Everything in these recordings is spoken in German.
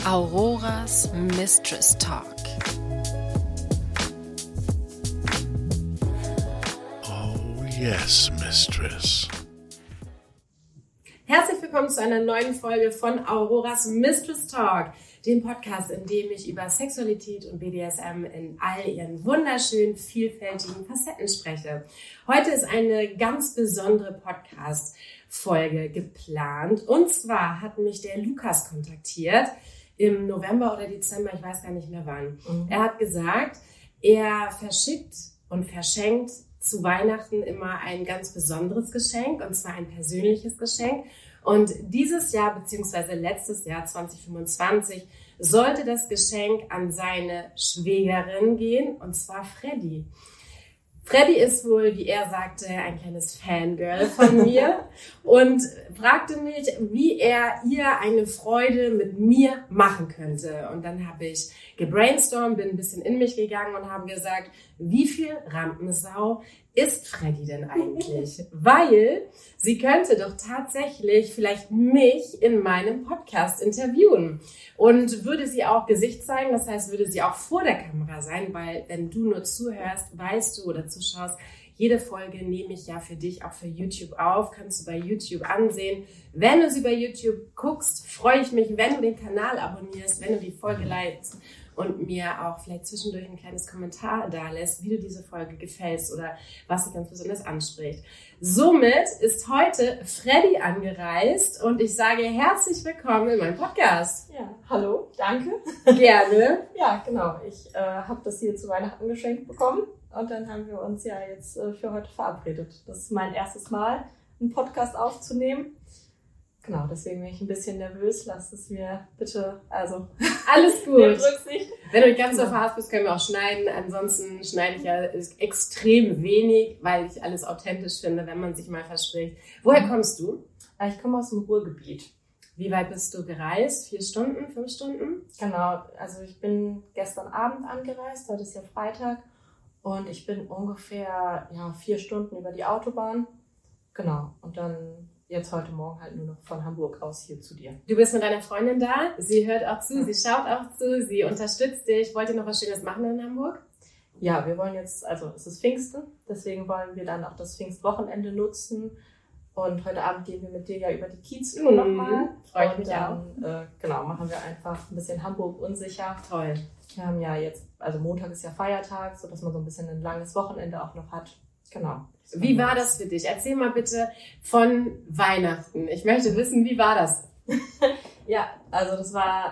Auroras Mistress Talk. Oh yes, Mistress. Herzlich willkommen zu einer neuen Folge von Auroras Mistress Talk, dem Podcast, in dem ich über Sexualität und BDSM in all ihren wunderschönen, vielfältigen Facetten spreche. Heute ist eine ganz besondere Podcast-Folge geplant. Und zwar hat mich der Lukas kontaktiert im November oder Dezember, ich weiß gar nicht mehr wann. Er hat gesagt, er verschickt und verschenkt zu Weihnachten immer ein ganz besonderes Geschenk, und zwar ein persönliches Geschenk. Und dieses Jahr bzw. letztes Jahr 2025 sollte das Geschenk an seine Schwägerin gehen, und zwar Freddy. Freddy ist wohl, wie er sagte, ein kleines Fangirl von mir und fragte mich, wie er ihr eine Freude mit mir machen könnte. Und dann habe ich gebrainstormt, bin ein bisschen in mich gegangen und habe gesagt, wie viel Rampensau ist Freddy denn eigentlich? Weil sie könnte doch tatsächlich vielleicht mich in meinem Podcast interviewen. Und würde sie auch Gesicht zeigen, das heißt, würde sie auch vor der Kamera sein, weil wenn du nur zuhörst, weißt du oder zuschaust, jede Folge nehme ich ja für dich auch für YouTube auf, kannst du bei YouTube ansehen. Wenn du sie bei YouTube guckst, freue ich mich, wenn du den Kanal abonnierst, wenn du die Folge likest und mir auch vielleicht zwischendurch ein kleines Kommentar da lässt, wie du diese Folge gefällst oder was dich ganz besonders anspricht. Somit ist heute Freddy angereist und ich sage herzlich willkommen in meinem Podcast. Ja, hallo, danke. Gerne. Ja, genau. Ich habe das hier zu Weihnachten geschenkt bekommen und dann haben wir uns ja jetzt für heute verabredet. Das ist mein erstes Mal, einen Podcast aufzunehmen. Genau, deswegen bin ich ein bisschen nervös. Lasst es mir bitte, also alles gut. Rücksicht. Wenn du ganz so verhasst bist, können wir auch schneiden. Ansonsten schneide ich ja extrem wenig, weil ich alles authentisch finde, wenn man sich mal verspricht. Woher kommst du? Ich komme aus dem Ruhrgebiet. Wie weit bist du gereist? 4 Stunden, 5 Stunden? Genau, also ich bin gestern Abend angereist, heute ist ja Freitag und ich bin ungefähr 4 Stunden über die Autobahn. Genau, und dann jetzt heute Morgen halt nur noch von Hamburg aus hier zu dir. Du bist mit deiner Freundin da, sie hört auch zu, sie schaut auch zu, sie unterstützt dich. Wollt ihr noch was Schönes machen in Hamburg? Ja, wir wollen jetzt, also es ist Pfingsten, deswegen wollen wir dann auch das Pfingstwochenende nutzen. Und heute Abend gehen wir mit dir ja über die Kieztour nochmal. Freue ich mich dann, auch. Genau, machen wir einfach ein bisschen Hamburg unsicher. Toll. Wir haben ja jetzt, also Montag ist ja Feiertag, sodass man so ein bisschen ein langes Wochenende auch noch hat. Genau. Wie war das für dich? Erzähl mal bitte von Weihnachten. Ich möchte wissen, wie war das? Ja, also das war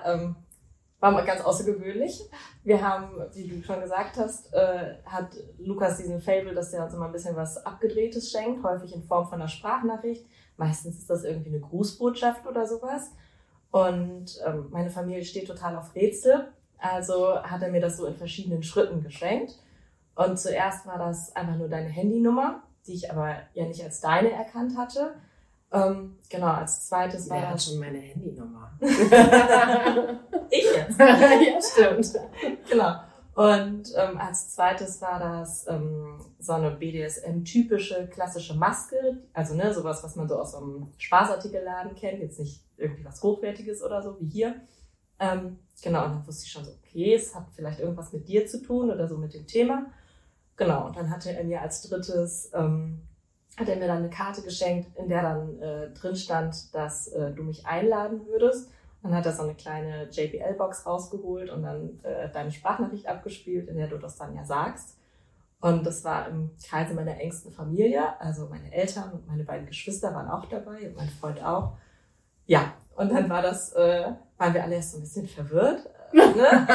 mal ganz außergewöhnlich. Wir haben, wie du schon gesagt hast, hat Lukas diesen Fable, dass er uns immer ein bisschen was Abgedrehtes schenkt, häufig in Form von einer Sprachnachricht. Meistens ist das irgendwie eine Grußbotschaft oder sowas. Und meine Familie steht total auf Rätsel. Also hat er mir das so in verschiedenen Schritten geschenkt. Und zuerst war das einfach nur deine Handynummer, die ich aber ja nicht als deine erkannt hatte. Genau, als zweites war das schon meine Handynummer. Ich jetzt. Ja, stimmt. Genau. Und als zweites war das so eine BDSM-typische klassische Maske, also sowas, was man so aus so einem Spaßartikelladen kennt, jetzt nicht irgendwie was Hochwertiges oder so wie hier. Genau, und dann wusste ich schon so, okay, es hat vielleicht irgendwas mit dir zu tun oder so mit dem Thema. Genau, und dann hatte er mir als drittes, hat er mir dann eine Karte geschenkt, in der dann drin stand, dass du mich einladen würdest. Dann hat er so eine kleine JBL-Box rausgeholt und dann deine Sprachnachricht abgespielt, in der du das dann ja sagst. Und das war im Kreise meiner engsten Familie, also meine Eltern und meine beiden Geschwister waren auch dabei und mein Freund auch. Ja, und dann waren wir alle erst so ein bisschen verwirrt. Ne?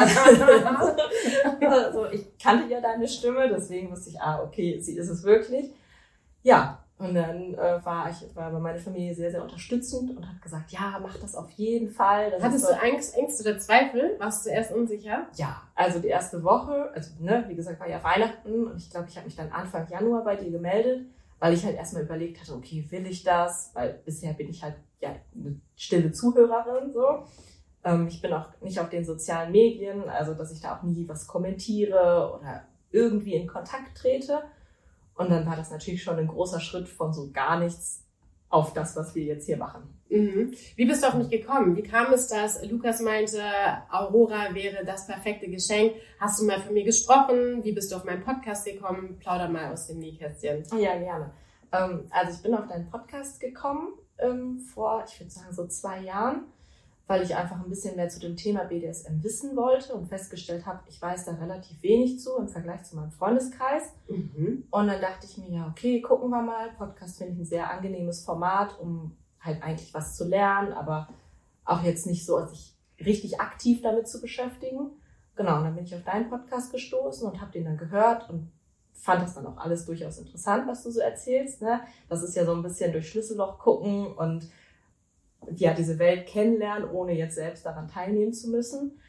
Also ich kannte ja deine Stimme, deswegen wusste ich, okay, sie ist es wirklich. Ja, und dann war meine Familie sehr, sehr unterstützend und hat gesagt, ja, mach das auf jeden Fall. Hattest du Ängste oder Zweifel? Warst du erst unsicher? Ja, also die erste Woche, also wie gesagt, war ja Weihnachten und ich glaube, ich habe mich dann Anfang Januar bei dir gemeldet, weil ich halt erstmal überlegt hatte, okay, will ich das? Weil bisher bin ich halt ja eine stille Zuhörerin, so. Ich bin auch nicht auf den sozialen Medien, also dass ich da auch nie was kommentiere oder irgendwie in Kontakt trete. Und dann war das natürlich schon ein großer Schritt von so gar nichts auf das, was wir jetzt hier machen. Wie bist du auf mich gekommen? Wie kam es, dass Lukas meinte, Aurora wäre das perfekte Geschenk? Hast du mal von mir gesprochen? Wie bist du auf meinen Podcast gekommen? Plauder mal aus dem Nähkästchen. Ja, gerne. Also ich bin auf deinen Podcast gekommen vor, ich würde sagen, so 2 Jahren, weil ich einfach ein bisschen mehr zu dem Thema BDSM wissen wollte und festgestellt habe, ich weiß da relativ wenig zu im Vergleich zu meinem Freundeskreis. Und dann dachte ich mir, ja, okay, gucken wir mal. Podcast finde ich ein sehr angenehmes Format, um halt eigentlich was zu lernen, aber auch jetzt nicht so, sich richtig aktiv damit zu beschäftigen. Genau, und dann bin ich auf deinen Podcast gestoßen und habe den dann gehört und fand das dann auch alles durchaus interessant, was du so erzählst. Ne? Das ist ja so ein bisschen durch Schlüsselloch gucken und ja, diese Welt kennenlernen, ohne jetzt selbst daran teilnehmen zu müssen.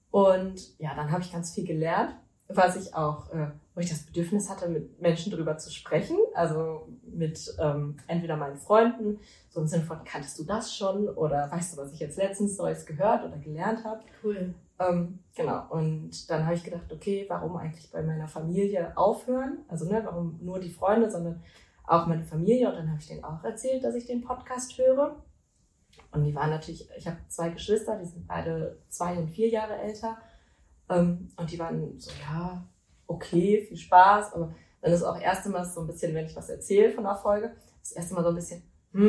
Und ja, dann habe ich ganz viel gelernt, was ich auch, wo ich das Bedürfnis hatte, mit Menschen drüber zu sprechen. Also mit entweder meinen Freunden, so im Sinne von, kanntest du das schon? Oder weißt du, was ich jetzt letztens Neues gehört oder gelernt habe? Cool. Genau, und dann habe ich gedacht, okay, warum eigentlich bei meiner Familie aufhören? Also ne, warum nur die Freunde, sondern auch meine Familie. Und dann habe ich denen auch erzählt, dass ich den Podcast höre. Und die waren natürlich, ich habe 2 Geschwister, die sind beide 2 und 4 Jahre älter. Und die waren so, ja, okay, viel Spaß. Aber dann ist auch erst einmal so ein bisschen, wenn ich was erzähle von der Folge, das erste Mal so ein bisschen,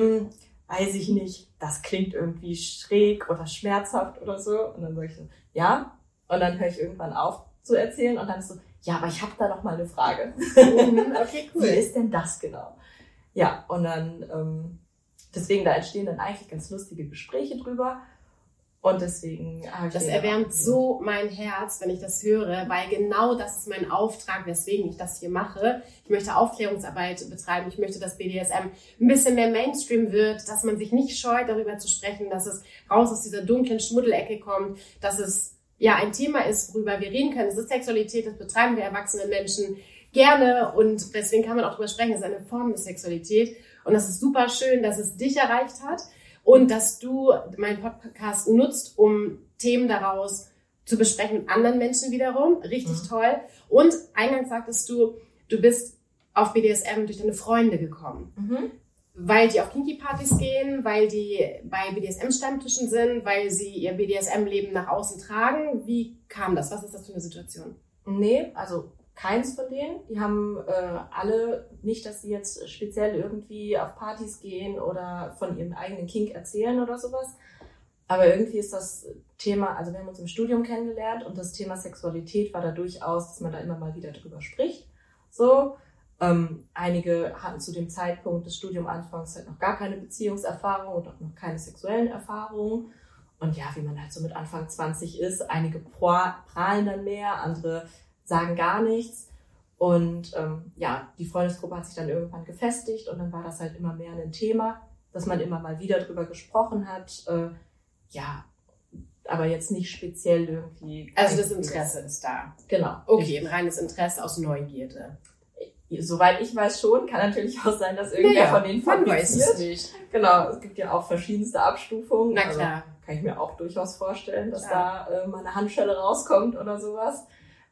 weiß ich nicht, das klingt irgendwie schräg oder schmerzhaft oder so. Und dann sage ich so, ja. Und dann höre ich irgendwann auf zu erzählen und dann ist so, ja, aber ich habe da noch mal eine Frage. Okay, cool. Wie ist denn das genau? Ja, und dann, deswegen, da entstehen dann eigentlich ganz lustige Gespräche drüber. Und deswegen habe ich das erwärmt so mein Herz, wenn ich das höre, weil genau das ist mein Auftrag, weswegen ich das hier mache. Ich möchte Aufklärungsarbeit betreiben. Ich möchte, dass BDSM ein bisschen mehr Mainstream wird, dass man sich nicht scheut, darüber zu sprechen, dass es raus aus dieser dunklen Schmuddelecke kommt, dass es ja ein Thema ist, worüber wir reden können. Es ist Sexualität, das betreiben wir erwachsenen Menschen gerne und deswegen kann man auch drüber sprechen. Es ist eine Form der Sexualität und das ist super schön, dass es dich erreicht hat. Und dass du meinen Podcast nutzt, um Themen daraus zu besprechen mit anderen Menschen wiederum. Richtig toll. Und eingangs sagtest du, du bist auf BDSM durch deine Freunde gekommen. Weil die auf Kinky-Partys gehen, weil die bei BDSM-Stammtischen sind, weil sie ihr BDSM-Leben nach außen tragen. Wie kam das? Was ist das für eine Situation? Nee, also keins von denen. Die haben alle nicht, dass sie jetzt speziell irgendwie auf Partys gehen oder von ihrem eigenen Kink erzählen oder sowas. Aber irgendwie ist das Thema, also wir haben uns im Studium kennengelernt und das Thema Sexualität war da durchaus, dass man da immer mal wieder drüber spricht. So, einige hatten zu dem Zeitpunkt des Studiumanfangs halt noch gar keine Beziehungserfahrung und auch noch keine sexuellen Erfahrungen. Und ja, wie man halt so mit Anfang 20 ist, einige prahlen dann mehr, andere sagen gar nichts. Und ja, die Freundesgruppe hat sich dann irgendwann gefestigt und dann war das halt immer mehr ein Thema, dass man immer mal wieder drüber gesprochen hat. Ja, aber jetzt nicht speziell irgendwie. Also das Interesse ist da. Genau. Okay, ein reines Interesse aus Neugierde. Soweit ich weiß schon, kann natürlich auch sein, dass irgendwer von denen fabriziert. Nicht. Genau, es gibt ja auch verschiedenste Abstufungen. Na klar. Also, kann ich mir auch durchaus vorstellen, dass da mal eine Handschelle rauskommt oder sowas.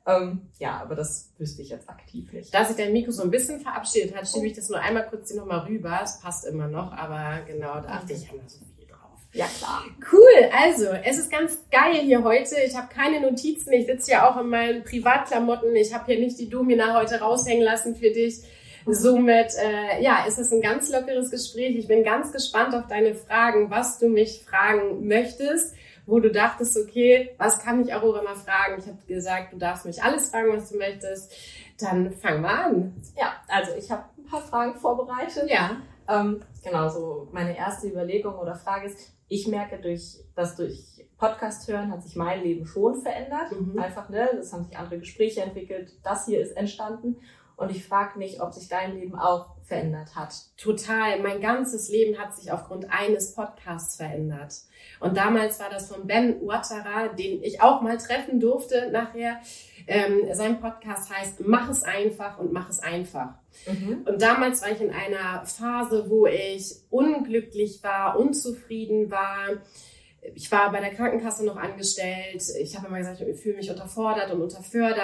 Ja, aber das wüsste ich jetzt aktiv nicht. Da sich dein Mikro so ein bisschen verabschiedet hat, schiebe ich das nur einmal kurz hier nochmal rüber. Es passt immer noch, aber genau, da achte ich immer so viel drauf. Ja, klar. Cool, also es ist ganz geil hier heute. Ich habe keine Notizen, ich sitze ja auch in meinen Privatklamotten. Ich habe hier nicht die Domina heute raushängen lassen für dich. Somit, ja, es ist ein ganz lockeres Gespräch. Ich bin ganz gespannt auf deine Fragen, was du mich fragen möchtest. Wo du dachtest, okay, was kann ich Aurora mal fragen? Ich habe gesagt, du darfst mich alles fragen, was du möchtest. Dann fang mal an. Ja, also ich habe ein paar Fragen vorbereitet. Ja. Genau, so meine erste Überlegung oder Frage ist, ich merke, durch Podcast hören hat sich mein Leben schon verändert. Einfach, ne, es haben sich andere Gespräche entwickelt. Das hier ist entstanden. Und ich frage mich, ob sich dein Leben auch verändert hat. Total. Mein ganzes Leben hat sich aufgrund eines Podcasts verändert. Und damals war das von Ben Ouattara, den ich auch mal treffen durfte nachher. Sein Podcast heißt Mach es einfach und mach es einfach. Und damals war ich in einer Phase, wo ich unglücklich war, unzufrieden war. Ich war bei der Krankenkasse noch angestellt. Ich habe immer gesagt, ich fühle mich unterfordert und unterfördert.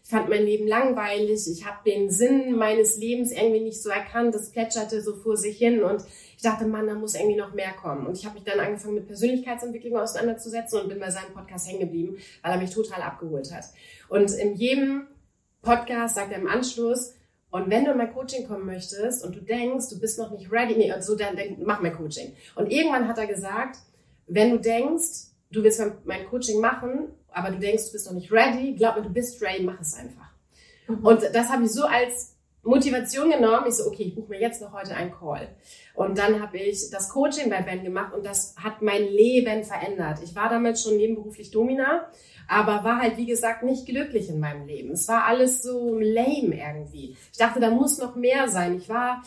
Ich fand mein Leben langweilig. Ich habe den Sinn meines Lebens irgendwie nicht so erkannt. Das plätscherte so vor sich hin und ich dachte, Mann, da muss irgendwie noch mehr kommen. Und ich habe mich dann angefangen mit Persönlichkeitsentwicklung auseinanderzusetzen und bin bei seinem Podcast hängen geblieben, weil er mich total abgeholt hat. Und in jedem Podcast sagt er im Anschluss, und wenn du in mein Coaching kommen möchtest und du denkst, du bist noch nicht ready, dann mach mein Coaching. Und irgendwann hat er gesagt, wenn du denkst, du willst mein Coaching machen, aber du denkst, du bist noch nicht ready, glaub mir, du bist ready, mach es einfach. Und das habe ich so als Motivation genommen. Ich so, okay, ich buche mir jetzt noch heute einen Call. Und dann habe ich das Coaching bei Ben gemacht und das hat mein Leben verändert. Ich war damit schon nebenberuflich Domina, aber war halt, wie gesagt, nicht glücklich in meinem Leben. Es war alles so lame irgendwie. Ich dachte, da muss noch mehr sein. Ich war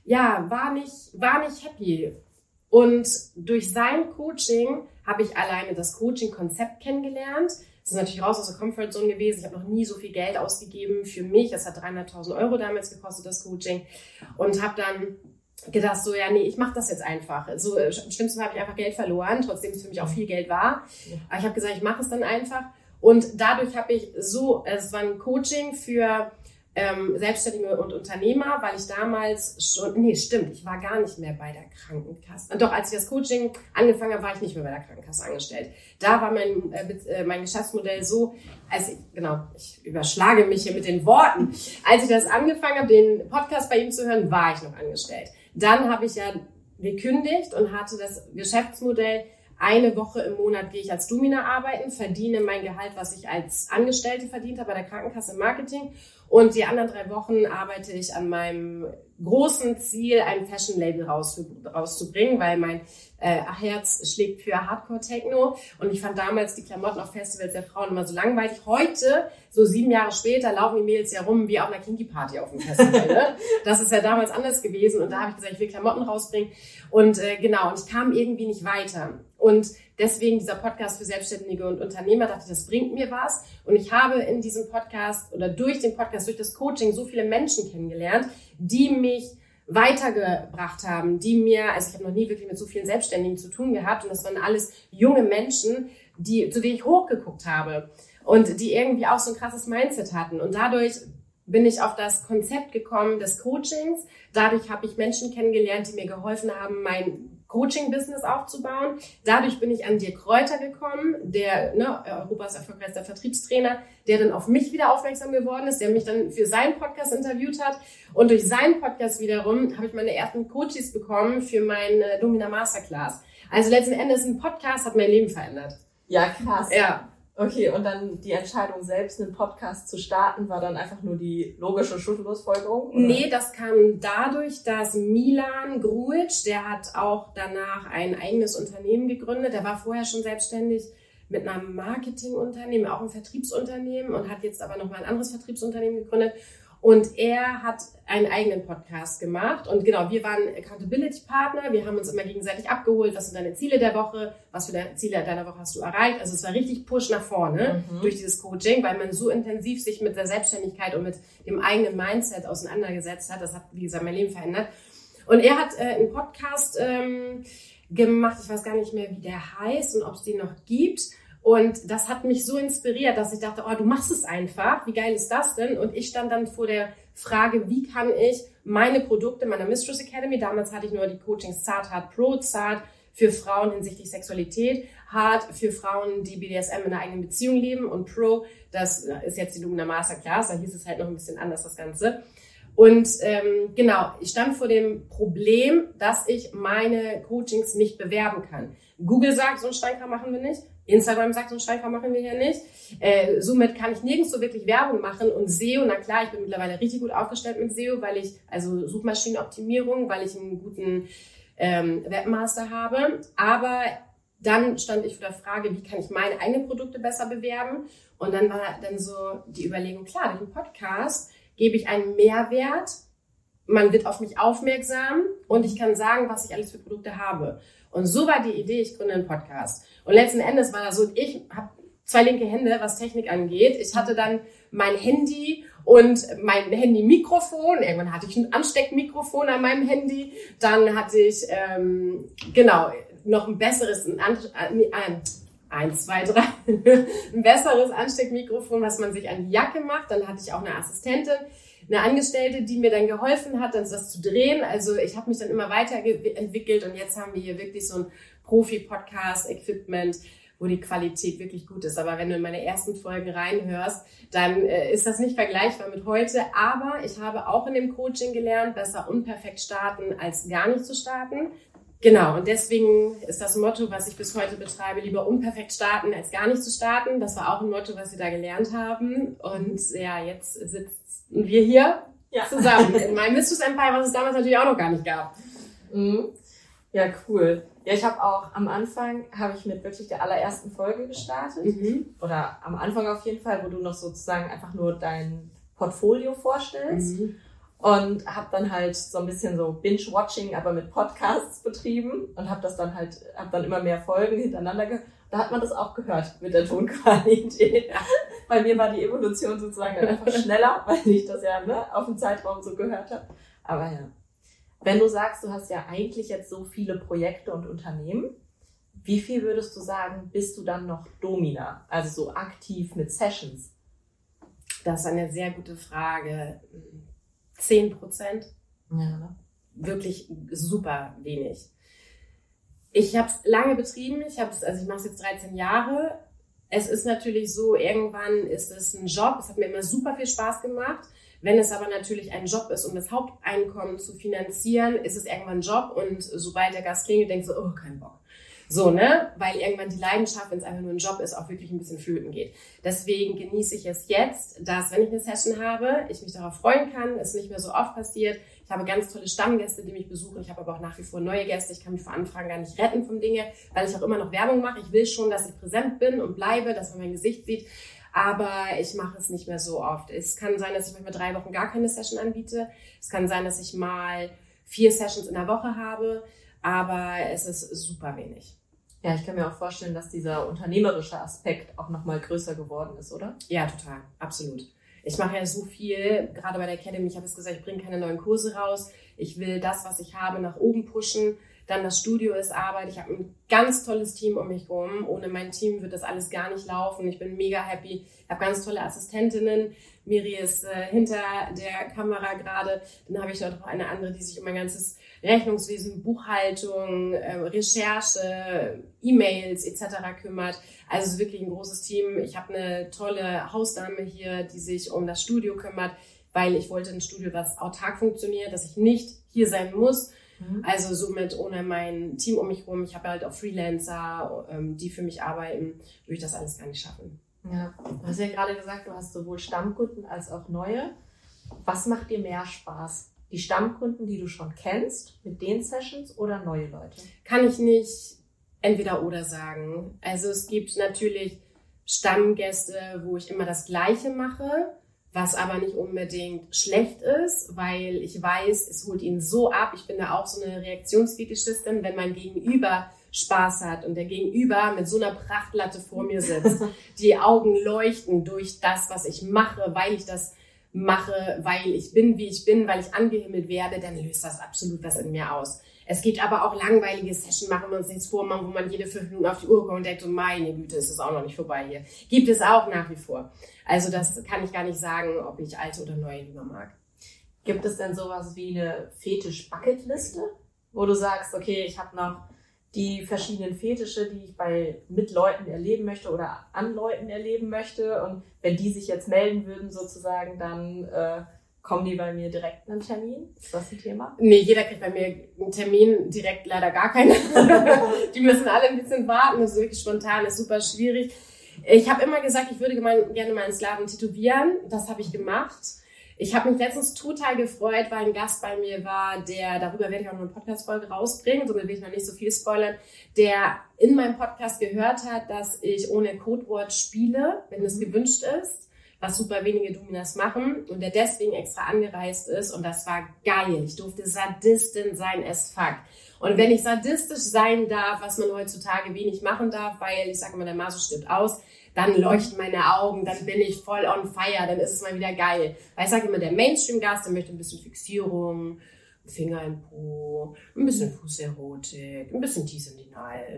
nicht happy. Und durch sein Coaching habe ich alleine das Coaching-Konzept kennengelernt. Das ist natürlich raus aus der Comfortzone gewesen. Ich habe noch nie so viel Geld ausgegeben für mich. Das hat 300.000 € damals gekostet, das Coaching. Und habe dann gedacht so, ja, nee, ich mache das jetzt einfach. So, im schlimmsten Fall habe ich einfach Geld verloren, trotzdem es für mich auch viel Geld war. Aber ich habe gesagt, ich mache es dann einfach. Und dadurch habe ich es war ein Coaching für Selbstständige und Unternehmer, weil ich damals ich war gar nicht mehr bei der Krankenkasse. Doch, als ich das Coaching angefangen habe, war ich nicht mehr bei der Krankenkasse angestellt. Da war mein Geschäftsmodell so, ich überschlage mich hier mit den Worten. Als ich das angefangen habe, den Podcast bei ihm zu hören, war ich noch angestellt. Dann habe ich ja gekündigt und hatte das Geschäftsmodell, eine Woche im Monat gehe ich als Domina arbeiten, verdiene mein Gehalt, was ich als Angestellte verdient habe bei der Krankenkasse im Marketing. Und die anderen 3 Wochen arbeite ich an meinem großen Ziel, ein Fashion-Label rauszubringen, weil mein Herz schlägt für Hardcore-Techno. Und ich fand damals die Klamotten auf Festivals der Frauen immer so langweilig. Heute, so 7 Jahre später, laufen die Mädels ja rum wie auf einer Kinky-Party auf dem Festival. Ne? Das ist ja damals anders gewesen. Und da habe ich gesagt, ich will Klamotten rausbringen. Und und ich kam irgendwie nicht weiter. Und deswegen dieser Podcast für Selbstständige und Unternehmer, dachte ich, das bringt mir was. Und ich habe in diesem Podcast oder durch den Podcast, durch das Coaching so viele Menschen kennengelernt, die mich weitergebracht haben, ich habe noch nie wirklich mit so vielen Selbstständigen zu tun gehabt und das waren alles junge Menschen, zu denen ich hochgeguckt habe und die irgendwie auch so ein krasses Mindset hatten. Und dadurch bin ich auf das Konzept gekommen des Coachings. Dadurch habe ich Menschen kennengelernt, die mir geholfen haben, mein Coaching-Business aufzubauen. Dadurch bin ich an Dirk Kräuter gekommen, der Europas erfolgreichster Vertriebstrainer, der dann auf mich wieder aufmerksam geworden ist, der mich dann für seinen Podcast interviewt hat. Und durch seinen Podcast wiederum habe ich meine ersten Coaches bekommen für meine Domina Masterclass. Also letzten Endes ein Podcast hat mein Leben verändert. Ja, krass. Ja. Okay, und dann die Entscheidung selbst, einen Podcast zu starten, war dann einfach nur die logische Schlussfolgerung? Oder? Nee, das kam dadurch, dass Milan Grujic, der hat auch danach ein eigenes Unternehmen gegründet. Der war vorher schon selbstständig mit einem Marketingunternehmen, auch ein Vertriebsunternehmen und hat jetzt aber nochmal ein anderes Vertriebsunternehmen gegründet. Und er hat einen eigenen Podcast gemacht. Und genau, wir waren Accountability-Partner. Wir haben uns immer gegenseitig abgeholt. Was sind deine Ziele der Woche? Was für Ziele deiner Woche hast du erreicht? Also es war richtig Push nach vorne durch dieses Coaching, weil man so intensiv sich mit der Selbstständigkeit und mit dem eigenen Mindset auseinandergesetzt hat. Das hat, wie gesagt, mein Leben verändert. Und er hat einen Podcast gemacht. Ich weiß gar nicht mehr, wie der heißt und ob es den noch gibt. Und das hat mich so inspiriert, dass ich dachte, oh, du machst es einfach. Wie geil ist das denn? Und ich stand dann vor der Frage, wie kann ich meine Produkte meiner Mistress Academy, damals hatte ich nur die Coachings Zart, Hart, Pro, Zart für Frauen hinsichtlich Sexualität, Hart für Frauen, die BDSM in einer eigenen Beziehung leben und Pro, das ist jetzt die Domina Masterclass, da hieß es halt noch ein bisschen anders, das Ganze. Und ich stand vor dem Problem, dass ich meine Coachings nicht bewerben kann. Google sagt, so einen Schweinkram machen wir nicht. Instagram sagt, so einen Schweinkram machen wir hier nicht. Somit kann ich nirgends so wirklich Werbung machen. Und SEO, na klar, ich bin mittlerweile richtig gut aufgestellt mit SEO, also Suchmaschinenoptimierung, weil ich einen guten Webmaster habe. Aber dann stand ich vor der Frage, wie kann ich meine eigenen Produkte besser bewerben? Und dann war dann so die Überlegung, klar, durch den Podcast gebe ich einen Mehrwert, man wird auf mich aufmerksam und ich kann sagen, was ich alles für Produkte habe. Und so war die Idee, ich gründe einen Podcast. Und letzten Endes war das so, ich habe 2 linke Hände, was Technik angeht. Ich hatte dann mein Handy und mein Handy-Mikrofon. Irgendwann hatte ich ein Ansteckmikrofon an meinem Handy. Dann hatte ich, noch ein besseres, 1, 2, 3, ein besseres Ansteckmikrofon, was man sich an die Jacke macht. Dann hatte ich auch eine Assistentin, eine Angestellte, die mir dann geholfen hat, das zu drehen. Also ich habe mich dann immer weiterentwickelt und jetzt haben wir hier wirklich so ein Profi-Podcast-Equipment, wo die Qualität wirklich gut ist. Aber wenn du in meine ersten Folgen reinhörst, dann ist das nicht vergleichbar mit heute. Aber ich habe auch in dem Coaching gelernt, besser unperfekt starten, als gar nicht zu starten. Genau, und deswegen ist das Motto, was ich bis heute betreibe, lieber unperfekt starten, als gar nicht zu starten. Das war auch ein Motto, was wir da gelernt haben. Und ja, jetzt sitzen wir hier zusammen in meinem Mistress Empire, was es damals natürlich auch noch gar nicht gab. Mhm. Ja, cool. Ja, ich habe auch am Anfang, mit wirklich der allerersten Folge gestartet. Oder am Anfang auf jeden Fall, wo du noch sozusagen einfach nur dein Portfolio vorstellst. Und habe dann halt so ein bisschen so Binge-Watching, aber mit Podcasts betrieben. Und habe dann immer mehr Folgen hintereinander gehört. Da hat man das auch gehört mit der Tonqualität. Bei mir war die Evolution sozusagen dann einfach schneller, weil ich das ja auf dem Zeitraum so gehört habe. Aber ja. Wenn du sagst, du hast ja eigentlich jetzt so viele Projekte und Unternehmen, wie viel würdest du sagen, bist du dann noch Domina? Also so aktiv mit Sessions? Das ist eine sehr gute Frage. 10%. Ja, ne? Wirklich super wenig. Ich habe es lange betrieben. Ich mache es jetzt 13 Jahre. Es ist natürlich so, irgendwann ist es ein Job. Es hat mir immer super viel Spaß gemacht. Wenn es aber natürlich ein Job ist, um das Haupteinkommen zu finanzieren, ist es irgendwann ein Job und sobald der Gast klingelt, denkst du, oh, kein Bock. So, ne? Weil irgendwann die Leidenschaft, wenn es einfach nur ein Job ist, auch wirklich ein bisschen flöten geht. Deswegen genieße ich es jetzt, dass, wenn ich eine Session habe, ich mich darauf freuen kann, es nicht mehr so oft passiert. Ich habe ganz tolle Stammgäste, die mich besuchen. Ich habe aber auch nach wie vor neue Gäste. Ich kann mich vor Anfragen gar nicht retten von Dinge, weil ich auch immer noch Werbung mache. Ich will schon, dass ich präsent bin und bleibe, dass man mein Gesicht sieht. Aber ich mache es nicht mehr so oft. Es kann sein, dass ich manchmal 3 Wochen gar keine Session anbiete. Es kann sein, dass ich mal 4 Sessions in der Woche habe. Aber es ist super wenig. Ja, ich kann mir auch vorstellen, dass dieser unternehmerische Aspekt auch nochmal größer geworden ist, oder? Ja, total. Absolut. Ich mache ja so viel, gerade bei der Academy, ich habe es gesagt, ich bringe keine neuen Kurse raus. Ich will das, was ich habe, nach oben pushen. Dann das Studio ist Arbeit. Ich habe ein ganz tolles Team um mich rum. Ohne mein Team wird das alles gar nicht laufen. Ich bin mega happy. Ich habe ganz tolle Assistentinnen. Miri ist hinter der Kamera gerade. Dann habe ich dort noch eine andere, die sich um mein ganzes Rechnungswesen, Buchhaltung, Recherche, E-Mails etc. kümmert. Also es ist wirklich ein großes Team. Ich habe eine tolle Hausdame hier, die sich um das Studio kümmert, weil ich wollte ein Studio, das autark funktioniert, dass ich nicht hier sein muss. Also somit ohne mein Team um mich rum, ich habe halt auch Freelancer, die für mich arbeiten, würde ich das alles gar nicht schaffen. Ja, du hast ja gerade gesagt, du hast sowohl Stammkunden als auch neue. Was macht dir mehr Spaß? Die Stammkunden, die du schon kennst, mit den Sessions oder neue Leute? Kann ich nicht entweder oder sagen. Also es gibt natürlich Stammgäste, wo ich immer das Gleiche mache, was aber nicht unbedingt schlecht ist, weil ich weiß, es holt ihn so ab. Ich bin da auch so eine Reaktionsfetischistin, wenn mein Gegenüber Spaß hat und der Gegenüber mit so einer Prachtlatte vor mir sitzt. Die Augen leuchten durch das, was ich mache, weil ich das mache, weil ich bin, wie ich bin, weil ich angehimmelt werde, dann löst das absolut was in mir aus. Es gibt aber auch langweilige Sessions, machen wir uns nichts vor, wo man jede 5 Minuten auf die Uhr kommt und denkt, oh meine Güte, ist das auch noch nicht vorbei hier. Gibt es auch nach wie vor. Also das kann ich gar nicht sagen, ob ich alte oder neue lieber mag. Gibt es denn sowas wie eine Fetisch-Bucketliste, wo du sagst, okay, ich habe noch die verschiedenen Fetische, die ich mit Leuten erleben möchte oder an Leuten erleben möchte, und wenn die sich jetzt melden würden sozusagen, dann kommen die bei mir direkt einen Termin? Ist das ein Thema? Nee, jeder kriegt bei mir einen Termin, direkt leider gar keinen. Die müssen alle ein bisschen warten, das ist wirklich spontan, ist super schwierig. Ich habe immer gesagt, ich würde gerne meinen Slaven tätowieren, das habe ich gemacht. Ich habe mich letztens total gefreut, weil ein Gast bei mir war, darüber werde ich auch noch eine Podcast-Folge rausbringen, somit will ich noch nicht so viel spoilern, der in meinem Podcast gehört hat, dass ich ohne Codewort spiele, wenn es gewünscht ist, was super wenige Dominas machen, und der deswegen extra angereist ist, und das war geil. Ich durfte Sadistin sein as fuck. Und wenn ich sadistisch sein darf, was man heutzutage wenig machen darf, weil ich sage immer, der Maso stirbt aus, dann leuchten meine Augen, dann bin ich voll on fire, dann ist es mal wieder geil. Weil ich sage immer, der Mainstream-Gast, der möchte ein bisschen Fixierung, Finger im Po, ein bisschen Fußerotik, ein bisschen Tease in die Nail.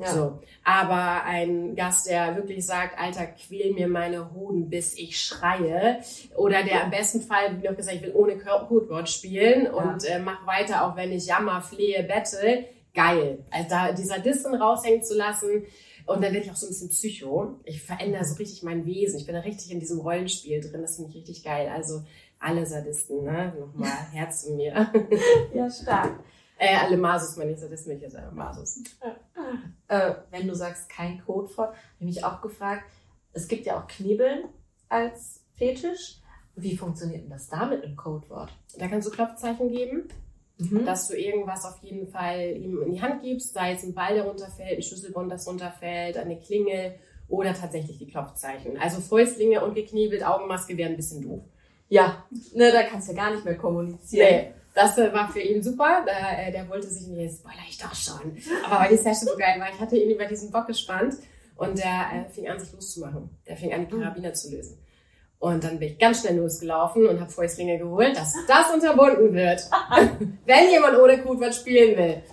Ja. So. Aber ein Gast, der wirklich sagt, Alter, quäl mir meine Hoden, bis ich schreie. Oder der am besten Fall, wie noch gesagt, ich will ohne Codewort spielen und mach weiter, auch wenn ich jammer, flehe, bettel. Geil. Also da die Sadisten raushängen zu lassen. Und dann werde ich auch so ein bisschen Psycho. Ich verändere so richtig mein Wesen. Ich bin da richtig in diesem Rollenspiel drin. Das finde ich richtig geil. Also alle Sadisten, ne? Nochmal Herz zu mir. Ja, stark. Alle Masus, meine ich Sadisten, ich jetzt einfach Masus. Wenn du sagst, kein Codewort, habe ich mich auch gefragt, es gibt ja auch Knebeln als Fetisch. Wie funktioniert denn das da mit einem Codewort? Da kannst du Klopfzeichen geben, dass du irgendwas auf jeden Fall ihm in die Hand gibst, sei es ein Ball, der runterfällt, ein Schlüsselbund, das runterfällt, eine Klingel oder tatsächlich die Klopfzeichen. Also Fäustlinge und geknebelt, Augenmaske wären ein bisschen doof. Ja, ne, da kannst du ja gar nicht mehr kommunizieren. Nee, das war für ihn super. Der wollte sich nicht, jetzt spoiler ich doch schon. Aber weil die Session so geil war, ich hatte ihn über diesen Bock gespannt und der fing an, sich loszumachen. Der fing an, die Karabiner zu lösen. Und dann bin ich ganz schnell losgelaufen und habe Fäustlinge geholt, dass das unterbunden wird. Wenn jemand ohne Codewort spielen will,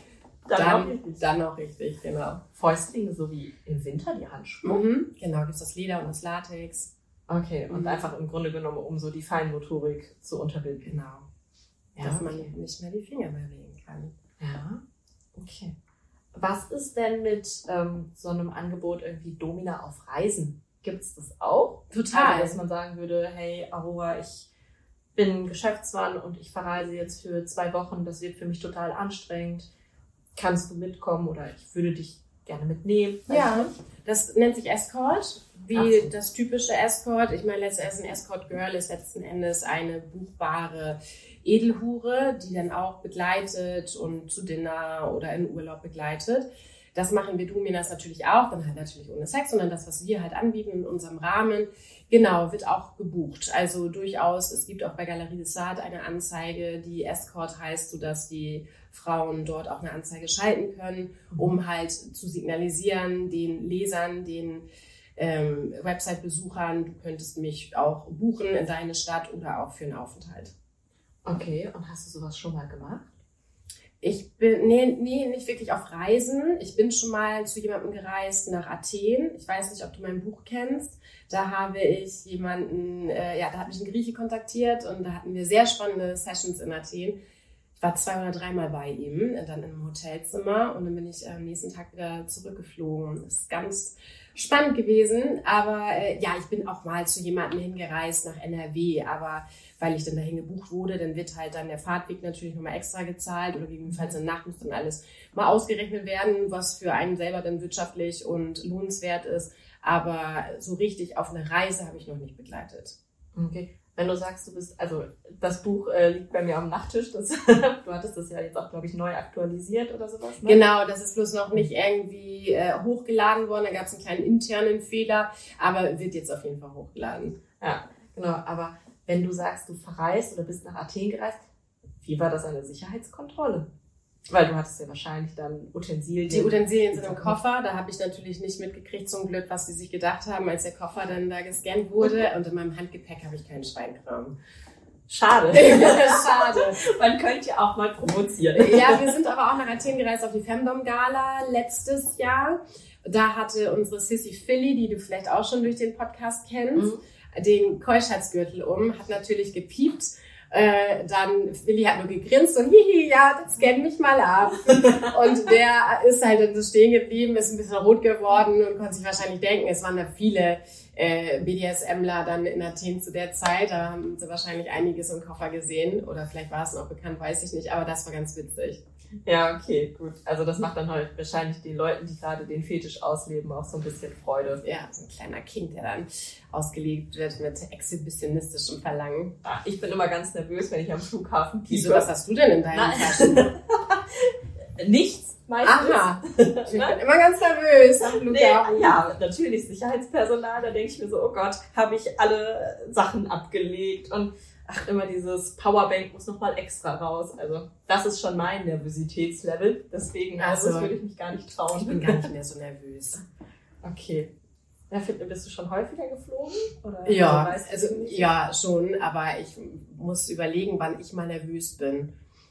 dann auch richtig, genau. Fäustlinge, so wie im Winter die Handschuhe. Genau, gibt's das Leder und das Latex. Okay, und einfach im Grunde genommen, um so die Feinmotorik zu unterbinden. Genau. Ja, dass man nicht mehr die Finger bewegen kann. Ja, okay. Was ist denn mit so einem Angebot irgendwie Domina auf Reisen? Gibt es das auch? Total. Also, dass man sagen würde, hey, Aurora, ich bin Geschäftsmann und ich verreise jetzt für 2 Wochen, das wird für mich total anstrengend. Kannst du mitkommen oder ich würde dich gerne mitnehmen? Ja, das nennt sich Escort, wie das typische Escort. Ich meine, letztendlich ein Escort-Girl ist letzten Endes eine buchbare Edelhure, die dann auch begleitet und zu Dinner oder in Urlaub begleitet. Das machen wir Dominas natürlich auch, dann halt natürlich ohne Sex, sondern das, was wir halt anbieten in unserem Rahmen, genau, wird auch gebucht. Also durchaus, es gibt auch bei Galerie des Saat eine Anzeige, die Escort heißt, sodass die Frauen dort auch eine Anzeige schalten können, um halt zu signalisieren, den Lesern, den Website-Besuchern, du könntest mich auch buchen in deine Stadt oder auch für einen Aufenthalt. Okay, und hast du sowas schon mal gemacht? Ich bin, nee, nicht wirklich auf Reisen. Ich bin schon mal zu jemandem gereist nach Athen. Ich weiß nicht, ob du mein Buch kennst. Da habe ich jemanden, da hat mich ein Grieche kontaktiert und da hatten wir sehr spannende Sessions in Athen. Ich war 2 oder 3 Mal bei ihm, dann in einem Hotelzimmer und dann bin ich am nächsten Tag wieder zurückgeflogen. Das ist ganz spannend gewesen, aber ich bin auch mal zu jemandem hingereist nach NRW, aber weil ich dann dahin gebucht wurde, dann wird halt dann der Fahrtweg natürlich nochmal extra gezahlt oder gegebenenfalls eine Nacht muss dann alles mal ausgerechnet werden, was für einen selber dann wirtschaftlich und lohnenswert ist, aber so richtig auf eine Reise habe ich noch nicht begleitet. Okay. Wenn du sagst, du bist, also das Buch liegt bei mir am Nachttisch, du hattest das ja jetzt auch, glaube ich, neu aktualisiert oder sowas, ne? Genau, das ist bloß noch nicht irgendwie hochgeladen worden, da gab es einen kleinen internen Fehler, aber wird jetzt auf jeden Fall hochgeladen. Ja, genau, aber wenn du sagst, du verreist oder bist nach Athen gereist, wie war das eine Sicherheitskontrolle? Weil du hattest ja wahrscheinlich dann Utensilien. Die Utensilien sind im Koffer. Da habe ich natürlich nicht mitgekriegt, zum Glück, was die sich gedacht haben, als der Koffer dann da gescannt wurde. Und in meinem Handgepäck habe ich keinen Schweinkram. Schade. Schade. Man könnte ja auch mal provozieren. Ja, wir sind aber auch nach Athen gereist auf die Femdom-Gala letztes Jahr. Da hatte unsere Sissy Philly, die du vielleicht auch schon durch den Podcast kennst, den Keuschheitsgürtel hat natürlich gepiept. Dann Willi hat nur gegrinst und hihi, ja, das scann mich mal ab. Und der ist halt dann so stehen geblieben, ist ein bisschen rot geworden und konnte sich wahrscheinlich denken, es waren da viele BDSMler dann in Athen zu der Zeit. Da haben sie wahrscheinlich einiges im Koffer gesehen oder vielleicht war es noch bekannt, weiß ich nicht, aber das war ganz witzig. Ja, okay, gut. Also das macht dann halt wahrscheinlich den Leuten, die gerade den Fetisch ausleben, auch so ein bisschen Freude. Ja, so ein kleiner King, der dann ausgelegt wird mit exhibitionistischem Verlangen. Ich bin immer ganz nervös, wenn ich am Flughafen piepe. Wieso, was hast du denn in deinen Taschen? Nichts, meistens. Aha, ich bin immer ganz nervös am Flughafen. Nee, ja, natürlich, Sicherheitspersonal, da denke ich mir so, oh Gott, habe ich alle Sachen abgelegt und immer dieses Powerbank muss nochmal extra raus. Also das ist schon mein Nervositätslevel. Deswegen das würde ich mich gar nicht trauen. Ich bin gar nicht mehr so nervös. Okay. Ja, bist du schon häufiger geflogen? Oder ja, ja, schon. Aber ich muss überlegen, wann ich mal nervös bin.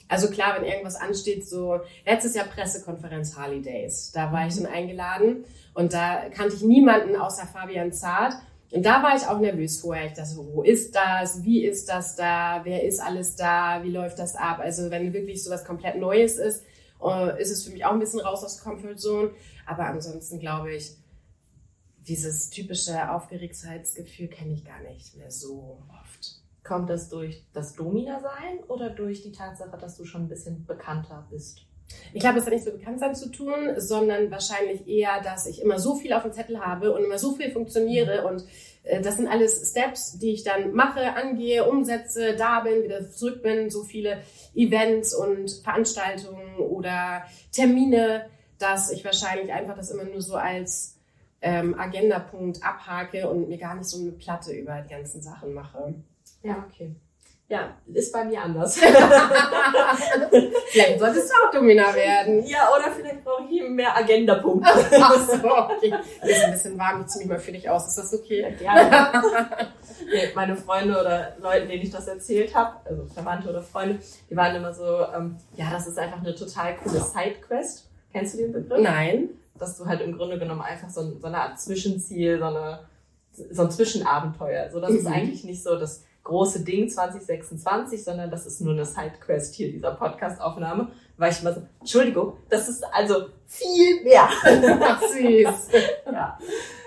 Also klar, wenn irgendwas ansteht, so letztes Jahr Pressekonferenz Harley Days, da war ich dann eingeladen und da kannte ich niemanden außer Fabian Zart. Und da war ich auch nervös vorher. Ich dachte so, wo ist das? Wie ist das da? Wer ist alles da? Wie läuft das ab? Also wenn wirklich so was komplett Neues ist es für mich auch ein bisschen raus aus der Comfortzone. Aber ansonsten glaube ich, dieses typische Aufgeregtheitsgefühl kenne ich gar nicht mehr so oft. Kommt das durch das Domina-Sein oder durch die Tatsache, dass du schon ein bisschen bekannter bist? Ich glaube, das hat nichts mit Bekanntsein zu tun, sondern wahrscheinlich eher, dass ich immer so viel auf dem Zettel habe und immer so viel funktioniere und das sind alles Steps, die ich dann mache, angehe, umsetze, da bin, wieder zurück bin, so viele Events und Veranstaltungen oder Termine, dass ich wahrscheinlich einfach das immer nur so als Agendapunkt abhake und mir gar nicht so eine Platte über die ganzen Sachen mache. Ja, okay. Ja, ist bei mir anders. Vielleicht solltest du auch Domina werden. Ja, oder vielleicht brauche ich mehr Agendapunkte. Ach so, okay. Mir ist ein bisschen warm, ich ziehe mich mal für dich aus. Ist das okay? Ja, gerne. Meine Freunde oder Leute, denen ich das erzählt habe, also Verwandte oder Freunde, die waren immer so, ja, das ist einfach eine total coole Sidequest. Kennst du den Begriff? Nein. Dass du halt im Grunde genommen einfach so eine Art Zwischenziel, so ein Zwischenabenteuer. So, das ist eigentlich nicht so das große Ding 2026, sondern das ist nur eine Sidequest hier, dieser Podcast-Aufnahme, weil ich immer so, Entschuldigung, das ist also viel mehr. Ach, süß. Ja.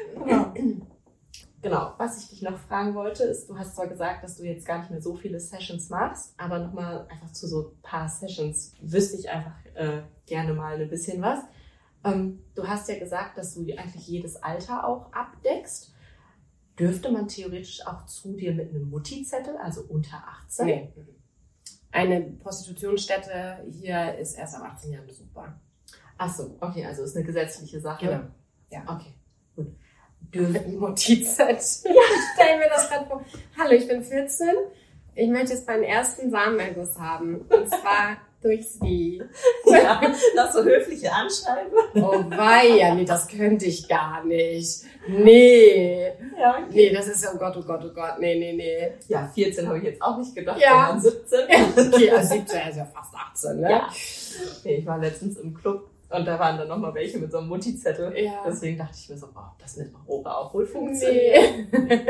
Genau. Was ich dich noch fragen wollte, ist, du hast zwar gesagt, dass du jetzt gar nicht mehr so viele Sessions machst, aber nochmal einfach zu so ein paar Sessions wüsste ich einfach gerne mal ein bisschen was. Du hast ja gesagt, dass du eigentlich jedes Alter auch abdeckst. Dürfte man theoretisch auch zu dir mit einem Mutti-Zettel, also unter 18? Nee. Eine Prostitutionsstätte hier ist erst ab 18 Jahren super. Ach so, okay, also ist eine gesetzliche Sache. Genau. Ja. Okay, gut. Ein Mutti-Zettel. Ja, ich stelle mir das gerade vor. Hallo, ich bin 14. Ich möchte jetzt meinen ersten Samenerguss haben. Und zwar durch Sie. Ja, das so höfliche Anschreiben. Oh weia, nee, das könnte ich gar nicht. Nee. Ja, okay. Nee, das ist ja, oh Gott, oh Gott, oh Gott. Nee. Ja, 14 habe ich jetzt auch nicht gedacht, Ja. sondern 17. Okay, also 17 ist ja fast 18, ne? Ja. Nee, ich war letztens im Club und da waren dann nochmal welche mit so einem Mutti-Zettel. Ja. Deswegen dachte ich mir so, oh, das mit Aurora auch wohl funktioniert. Nee.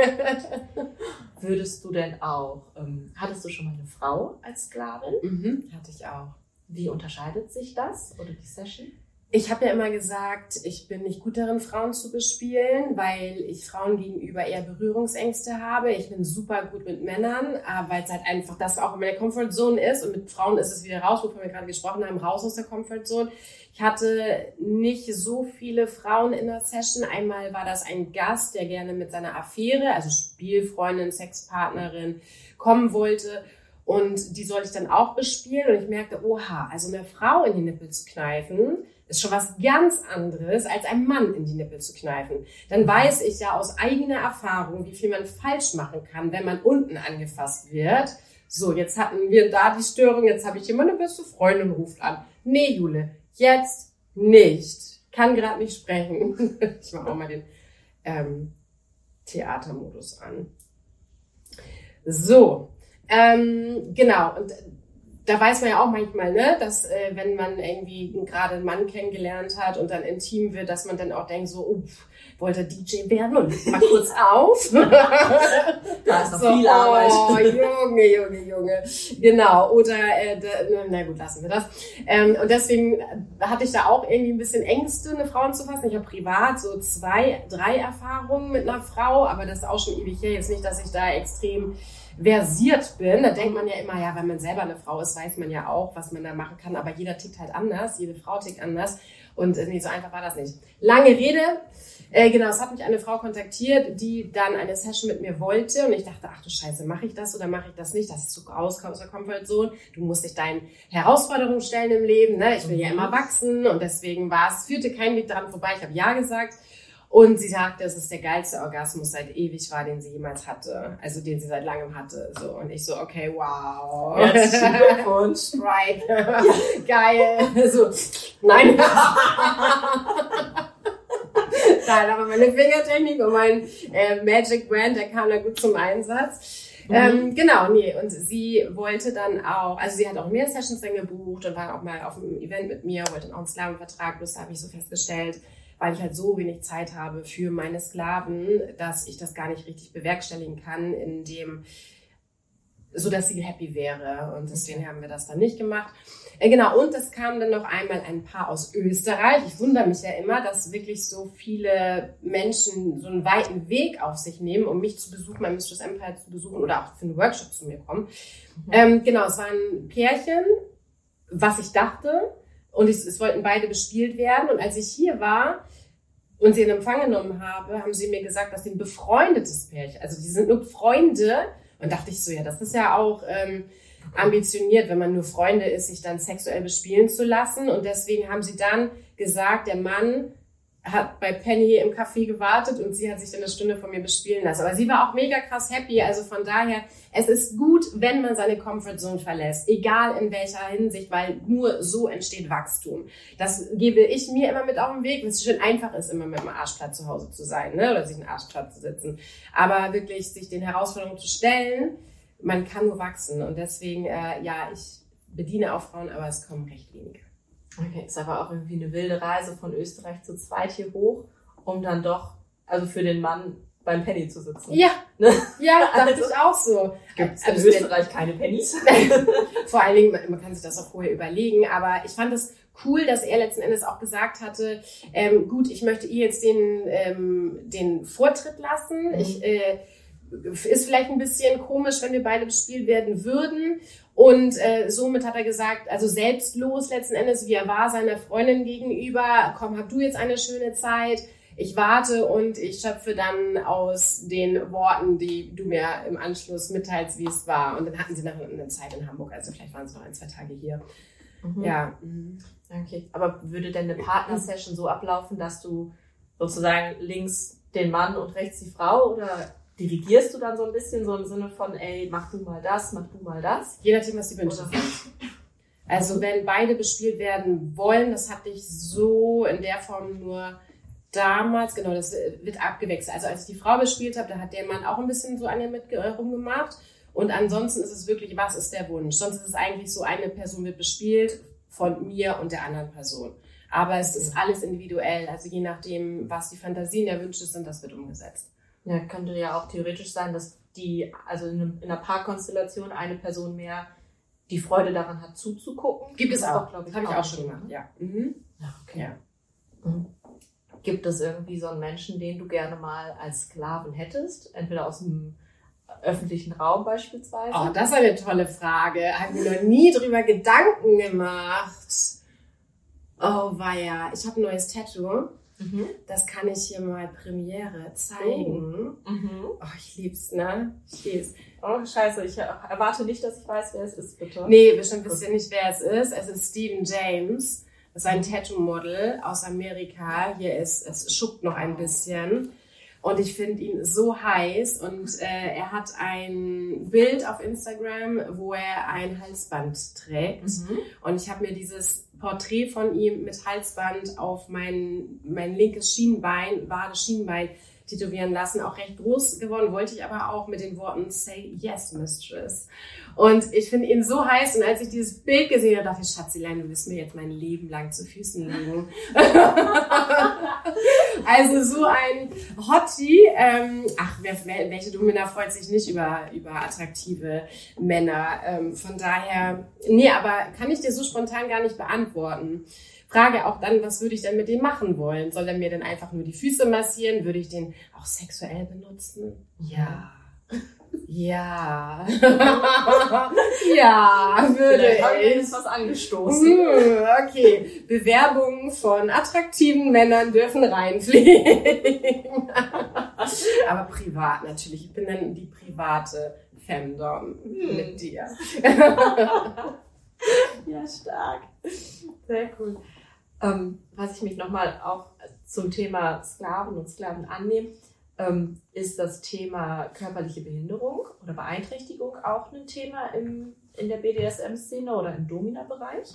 Würdest du denn auch, hattest du schon mal eine Frau als Sklavin? Hatte ich auch. Wie unterscheidet sich das oder die Session? Ich habe ja immer gesagt, ich bin nicht gut darin, Frauen zu bespielen, weil ich Frauen gegenüber eher Berührungsängste habe. Ich bin super gut mit Männern, weil es halt einfach das auch in meiner Comfortzone ist. Und mit Frauen ist es wieder raus, wovon wir gerade gesprochen haben, raus aus der Comfortzone. Ich hatte nicht so viele Frauen in der Session. Einmal war das ein Gast, der gerne mit seiner Affäre, also Spielfreundin, Sexpartnerin, kommen wollte. Und die sollte ich dann auch bespielen. Und ich merkte, oha, also eine Frau in die Nippel zu kneifen, ist schon was ganz anderes, als einen Mann in die Nippel zu kneifen. Dann weiß ich ja aus eigener Erfahrung, wie viel man falsch machen kann, wenn man unten angefasst wird. So, jetzt hatten wir da die Störung, jetzt habe ich hier meine beste Freundin ruft an. Nee, Jule, jetzt nicht. Kann gerade nicht sprechen. Ich mache auch mal den Theatermodus an. So, genau. Und da weiß man ja auch manchmal, ne, dass wenn man irgendwie gerade einen Mann kennengelernt hat und dann intim wird, dass man dann auch denkt so, wollte DJ werden und legt mal kurz auf. Da ist noch so, viel Arbeit. Oh, Junge. Genau. Oder, na gut, lassen wir das. Und deswegen hatte ich da auch irgendwie ein bisschen Ängste, eine Frau anzufassen. Ich habe privat so 2, 3 Erfahrungen mit einer Frau, aber das ist auch schon ewig her. Jetzt nicht, dass ich da extrem versiert bin. Da denkt man ja immer, ja, wenn man selber eine Frau ist, weiß man ja auch, was man da machen kann. Aber jeder tickt halt anders. Jede Frau tickt anders. Und nee, so einfach war das nicht. Lange Rede. Genau, es hat mich eine Frau kontaktiert, die dann eine Session mit mir wollte. Und ich dachte, ach du Scheiße, mache ich das oder mache ich das nicht? Das ist zu aus der Comfortzone. Du musst dich deinen Herausforderungen stellen im Leben. Ne? Ich will ja immer wachsen. Und deswegen führte kein Weg daran vorbei. Ich habe ja gesagt. Und sie sagte, es ist der geilste Orgasmus seit ewig war, den sie jemals hatte. Also den sie seit langem hatte. So. Und ich so, okay, wow. Herzlichen Glückwunsch. Strike. Ja. Geil. So, nein. Nein, aber meine Fingertechnik und mein Magic Brand, der kam da gut zum Einsatz. Genau, nee. Und sie wollte dann auch, also sie hat auch mehr Sessions dann gebucht und war auch mal auf einem Event mit mir, wollte dann auch einen Sklavenvertrag, bloß da habe ich so festgestellt, weil ich halt so wenig Zeit habe für meine Sklaven, dass ich das gar nicht richtig bewerkstelligen kann, so dass sie happy wäre. Und deswegen haben wir das dann nicht gemacht. Genau, und es kam dann noch einmal ein Paar aus Österreich. Ich wundere mich ja immer, dass wirklich so viele Menschen so einen weiten Weg auf sich nehmen, um mich zu besuchen, mein Mistress Empire zu besuchen oder auch für einen Workshop zu mir kommen. Genau, es war ein Pärchen, was ich dachte. Und es wollten beide bespielt werden. Und als ich hier war und sie in Empfang genommen habe, haben sie mir gesagt, dass sie ein befreundetes Pärchen, also die sind nur Freunde. Und dachte ich so, ja, das ist ja auch ambitioniert, wenn man nur Freunde ist, sich dann sexuell bespielen zu lassen. Und deswegen haben sie dann gesagt, der Mann hat bei Penny im Café gewartet und sie hat sich dann eine Stunde von mir bespielen lassen. Aber sie war auch mega krass happy. Also von daher, es ist gut, wenn man seine Comfortzone verlässt, egal in welcher Hinsicht, weil nur so entsteht Wachstum. Das gebe ich mir immer mit auf den Weg, weil es schön einfach ist, immer mit dem Arschplatt zu Hause zu sein, ne? Oder sich einen Arschplatt zu sitzen. Aber wirklich sich den Herausforderungen zu stellen, man kann nur wachsen. Und deswegen, ich bediene auch Frauen, aber es kommen recht wenige. Okay, ist aber auch irgendwie eine wilde Reise von Österreich zu zweit hier hoch, um dann doch, also für den Mann beim Penny zu sitzen. Ja, ne? Ja, dachte ich auch so. Gibt es in Österreich keine Pennies? Vor allen Dingen, man kann sich das auch vorher überlegen, aber ich fand es cool, dass er letzten Endes auch gesagt hatte, gut, ich möchte ihr jetzt den Vortritt lassen. Ist vielleicht ein bisschen komisch, wenn wir beide bespielt werden würden. Und somit hat er gesagt, also selbstlos letzten Endes, wie er war seiner Freundin gegenüber, komm, hab du jetzt eine schöne Zeit, ich warte und ich schöpfe dann aus den Worten, die du mir im Anschluss mitteilst, wie es war. Und dann hatten sie noch eine Zeit in Hamburg, also vielleicht waren es noch 1-2 Tage hier. Ja. Okay, aber würde denn eine Partnersession so ablaufen, dass du sozusagen links den Mann und rechts die Frau oder dirigierst du dann so ein bisschen so im Sinne von, ey, mach du mal das, mach du mal das? Je nachdem, was die Wünsche sind. Also wenn beide bespielt werden wollen, das hatte ich so in der Form nur damals, genau, das wird abgewechselt. Also als ich die Frau bespielt habe, da hat der Mann auch ein bisschen so an ihr mit rumgemacht. Und ansonsten ist es wirklich, was ist der Wunsch? Sonst ist es eigentlich so, eine Person wird bespielt von mir und der anderen Person. Aber es ist alles individuell. Also je nachdem, was die Fantasien der Wünsche sind, das wird umgesetzt. Ja, könnte ja auch theoretisch sein, dass also in einer Paarkonstellation eine Person mehr die Freude daran hat, zuzugucken. Gibt es auch, glaube ich. Habe ich auch schon gemacht, ja. Ja, okay. Ja. Gibt es irgendwie so einen Menschen, den du gerne mal als Sklaven hättest? Entweder aus dem öffentlichen Raum beispielsweise? Oh, das ist eine tolle Frage. Habe mir noch nie drüber Gedanken gemacht. Oh, weia. Ich habe ein neues Tattoo. Das kann ich hier mal Premiere zeigen. Oh, ich lieb's, ne? Ich lieb's. Oh, scheiße. Ich erwarte nicht, dass ich weiß, wer es ist, bitte. Nee, bestimmt wisst ihr nicht, wer es ist. Es ist Stephen James. Das ist ein Tattoo-Model aus Amerika. Es schuckt noch ein bisschen. Und ich finde ihn so heiß. Und er hat ein Bild auf Instagram, wo er ein Halsband trägt. Und ich habe mir dieses Porträt von ihm mit Halsband auf mein linkes Schienbein, wahres Schienbein tätowieren lassen. Auch recht groß geworden, wollte ich aber auch mit den Worten Say Yes, Mistress. Und ich finde ihn so heiß. Und als ich dieses Bild gesehen habe, dachte ich, Schatzelein, du wirst mir jetzt mein Leben lang zu Füßen liegen. Also so ein Hottie. Welche Domina freut sich nicht über attraktive Männer. Von daher, nee, aber kann ich dir so spontan gar nicht beantworten. Frage auch dann, was würde ich denn mit dem machen wollen? Soll er mir denn einfach nur die Füße massieren? Würde ich den auch sexuell benutzen? Ja. Ja. Ja, würde ich. Habe ich jetzt was angestoßen. Okay. Bewerbungen von attraktiven Männern dürfen reinfliegen. Aber privat natürlich. Ich bin dann die private Femdom mit dir. Ja, stark. Sehr cool. Was ich mich nochmal auch zum Thema Sklaven und Sklaven annehme, ist das Thema körperliche Behinderung oder Beeinträchtigung auch ein Thema in der BDSM-Szene oder im Domina-Bereich?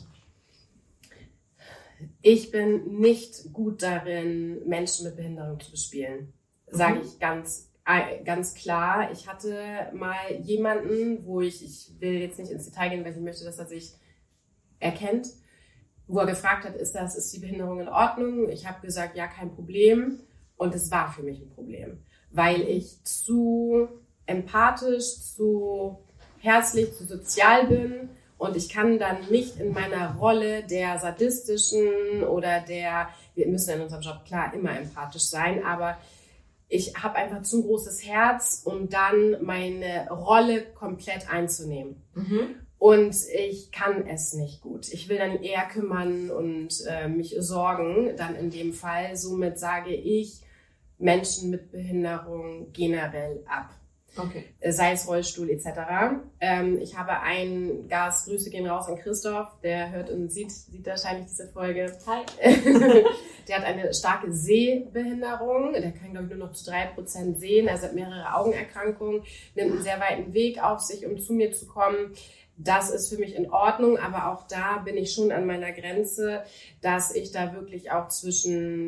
Ich bin nicht gut darin, Menschen mit Behinderung zu bespielen. Sage ich ganz ganz klar, ich hatte mal jemanden, wo ich will jetzt nicht ins Detail gehen, weil ich möchte, dass er sich erkennt, wo er gefragt hat, ist die Behinderung in Ordnung? Ich habe gesagt, ja, kein Problem. Und es war für mich ein Problem, weil ich zu empathisch, zu herzlich, zu sozial bin. Und ich kann dann nicht in meiner Rolle der sadistischen oder wir müssen in unserem Job klar immer empathisch sein, aber ich habe einfach zu ein großes Herz, um dann meine Rolle komplett einzunehmen. Und ich kann es nicht gut. Ich will dann eher kümmern und mich sorgen, dann in dem Fall. Somit sage ich Menschen mit Behinderung generell ab. Okay. Sei es Rollstuhl etc. Ich habe einen Gast, Grüße gehen raus an Christoph, der hört und sieht wahrscheinlich diese Folge. Hi. Der hat eine starke Sehbehinderung, der kann glaube ich nur noch zu 3% sehen, also hat mehrere Augenerkrankungen, nimmt einen sehr weiten Weg auf sich, um zu mir zu kommen. Das ist für mich in Ordnung, aber auch da bin ich schon an meiner Grenze, dass ich da wirklich auch zwischen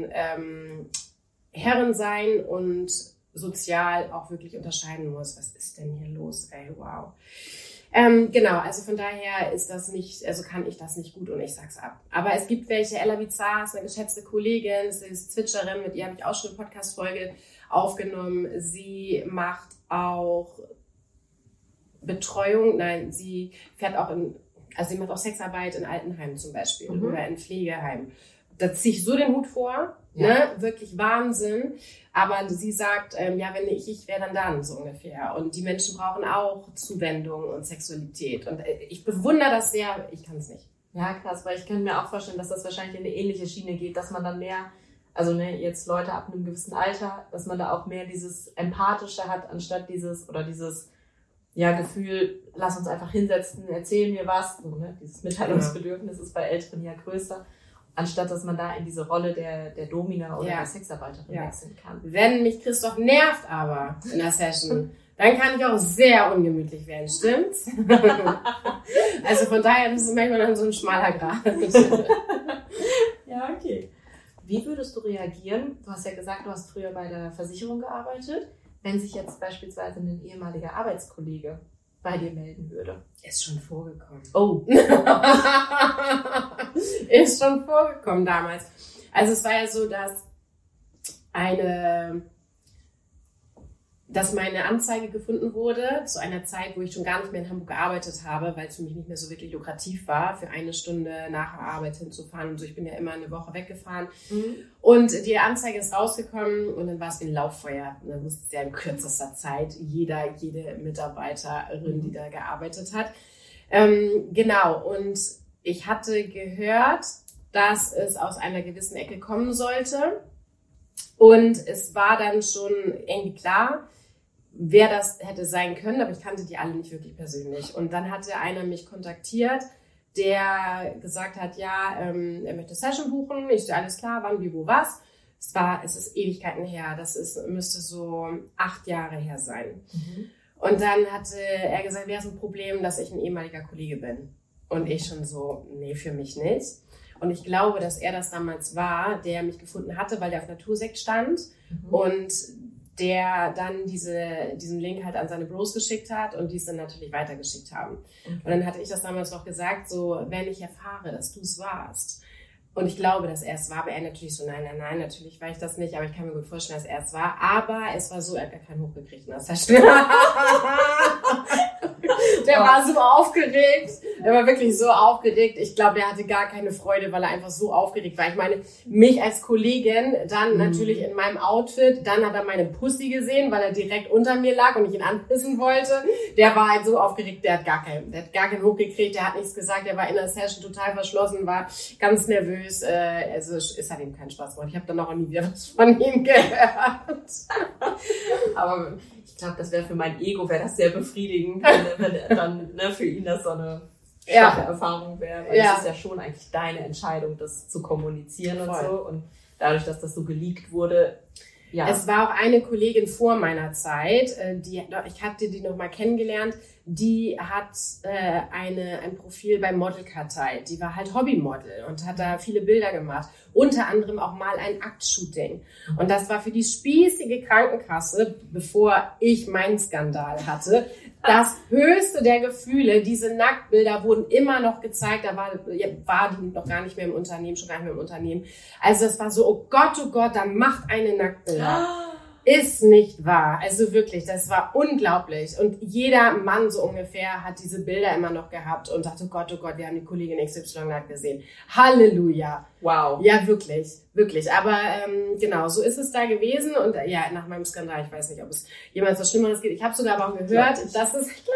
Herren sein und sozial auch wirklich unterscheiden muss. Was ist denn hier los? Ey, wow. Genau, also von daher ist das nicht, also kann ich das nicht gut und ich sag's ab. Aber es gibt welche, Ella Bizarre ist eine geschätzte Kollegin, sie ist Zwitscherin, mit ihr habe ich auch schon eine Podcast-Folge aufgenommen. Sie macht auch Betreuung, sie fährt auch sie macht auch Sexarbeit in Altenheimen zum Beispiel oder in Pflegeheimen. Da ziehe ich so den Hut vor, ne? Wirklich Wahnsinn. Aber sie sagt, ja, wenn ich wäre dann so ungefähr. Und die Menschen brauchen auch Zuwendung und Sexualität. Und ich bewundere das sehr, ich kann es nicht. Ja, krass, weil ich kann mir auch vorstellen, dass das wahrscheinlich in eine ähnliche Schiene geht, dass man dann mehr, also jetzt Leute ab einem gewissen Alter, dass man da auch mehr dieses Empathische hat, anstatt dieses Gefühl, lass uns einfach hinsetzen, erzähl mir was. So, ne? Dieses Mitteilungsbedürfnis ist bei Älteren ja größer. Anstatt dass man da in diese Rolle der Domina oder der Sexarbeiterin wechseln kann. Wenn mich Christoph nervt aber in der Session, dann kann ich auch sehr ungemütlich werden, stimmt's? Also von daher, das ist manchmal dann so ein schmaler Grat. Ja, okay. Wie würdest du reagieren? Du hast ja gesagt, du hast früher bei der Versicherung gearbeitet. Wenn sich jetzt beispielsweise ein ehemaliger Arbeitskollege bei dir melden würde. Ist schon vorgekommen. Oh. Ist schon vorgekommen damals. Also es war ja so, dass meine Anzeige gefunden wurde zu einer Zeit, wo ich schon gar nicht mehr in Hamburg gearbeitet habe, weil es für mich nicht mehr so wirklich lukrativ war, für eine Stunde nach der Arbeit hinzufahren und so. Ich bin ja immer eine Woche weggefahren. Und die Anzeige ist rausgekommen und dann war es wie ein Lauffeuer. Und dann wusste es ja in kürzester Zeit jede Mitarbeiterin, die da gearbeitet hat. Genau, und ich hatte gehört, dass es aus einer gewissen Ecke kommen sollte. Und es war dann schon irgendwie klar, wer das hätte sein können, aber ich kannte die alle nicht wirklich persönlich. Und dann hatte einer mich kontaktiert, der gesagt hat, ja, er möchte Session buchen. Ich so, alles klar, wann, wie, wo, was. Es ist Ewigkeiten her. Müsste so 8 Jahre her sein. Und dann hatte er gesagt, wäre es ein Problem, dass ich ein ehemaliger Kollege bin. Und ich schon so, nee, für mich nicht. Und ich glaube, dass er das damals war, der mich gefunden hatte, weil der auf Natursekt stand und der dann diesen Link halt an seine Bros geschickt hat und die es dann natürlich weitergeschickt haben. Und dann hatte ich das damals noch gesagt, so, wenn ich erfahre, dass du es warst. Und ich glaube, dass er es war, aber er natürlich so, nein, natürlich war ich das nicht, aber ich kann mir gut vorstellen, dass er es war. Aber es war so, er hat gar keinen hochgekriegt in der Session. Der war so aufgeregt. Der war wirklich so aufgeregt. Ich glaube, der hatte gar keine Freude, weil er einfach so aufgeregt war. Ich meine, mich als Kollegin, dann natürlich in meinem Outfit, dann hat er meine Pussy gesehen, weil er direkt unter mir lag und ich ihn anpissen wollte. Der war halt so aufgeregt, der hat gar keinen hochgekriegt, der hat nichts gesagt, der war in der Session total verschlossen, war ganz nervös. Also es hat ihm keinen Spaß gemacht. Ich habe dann auch nie wieder was von ihm gehört. Aber ich glaube, das wäre für mein Ego, wäre das sehr befriedigend, wenn dann für ihn das so eine schwache Erfahrung wäre. Weil es ist ja schon eigentlich deine Entscheidung, das zu kommunizieren und so. Und dadurch, dass das so geleakt wurde, Ja. Es war auch eine Kollegin vor meiner Zeit, ich hatte die noch mal kennengelernt, die hat ein Profil bei Modelkartei. Die war halt Hobbymodel und hat da viele Bilder gemacht. Unter anderem auch mal ein Aktshooting. Und das war für die spießige Krankenkasse, bevor ich meinen Skandal hatte, das höchste der Gefühle. Diese Nacktbilder wurden immer noch gezeigt. Da war die noch gar nicht mehr im Unternehmen, schon gar nicht mehr im Unternehmen. Also es war so, oh Gott, da macht eine Nacktbilder. Ist nicht wahr. Also wirklich, das war unglaublich. Und jeder Mann so ungefähr hat diese Bilder immer noch gehabt und dachte, oh Gott, wir haben die Kollegin XY nackt gesehen. Halleluja. Wow. Ja, wirklich. Aber genau, so ist es da gewesen. Und ja, nach meinem Skandal, ich weiß nicht, ob es jemals was Schlimmeres gibt. Ich habe sogar aber auch gehört, dass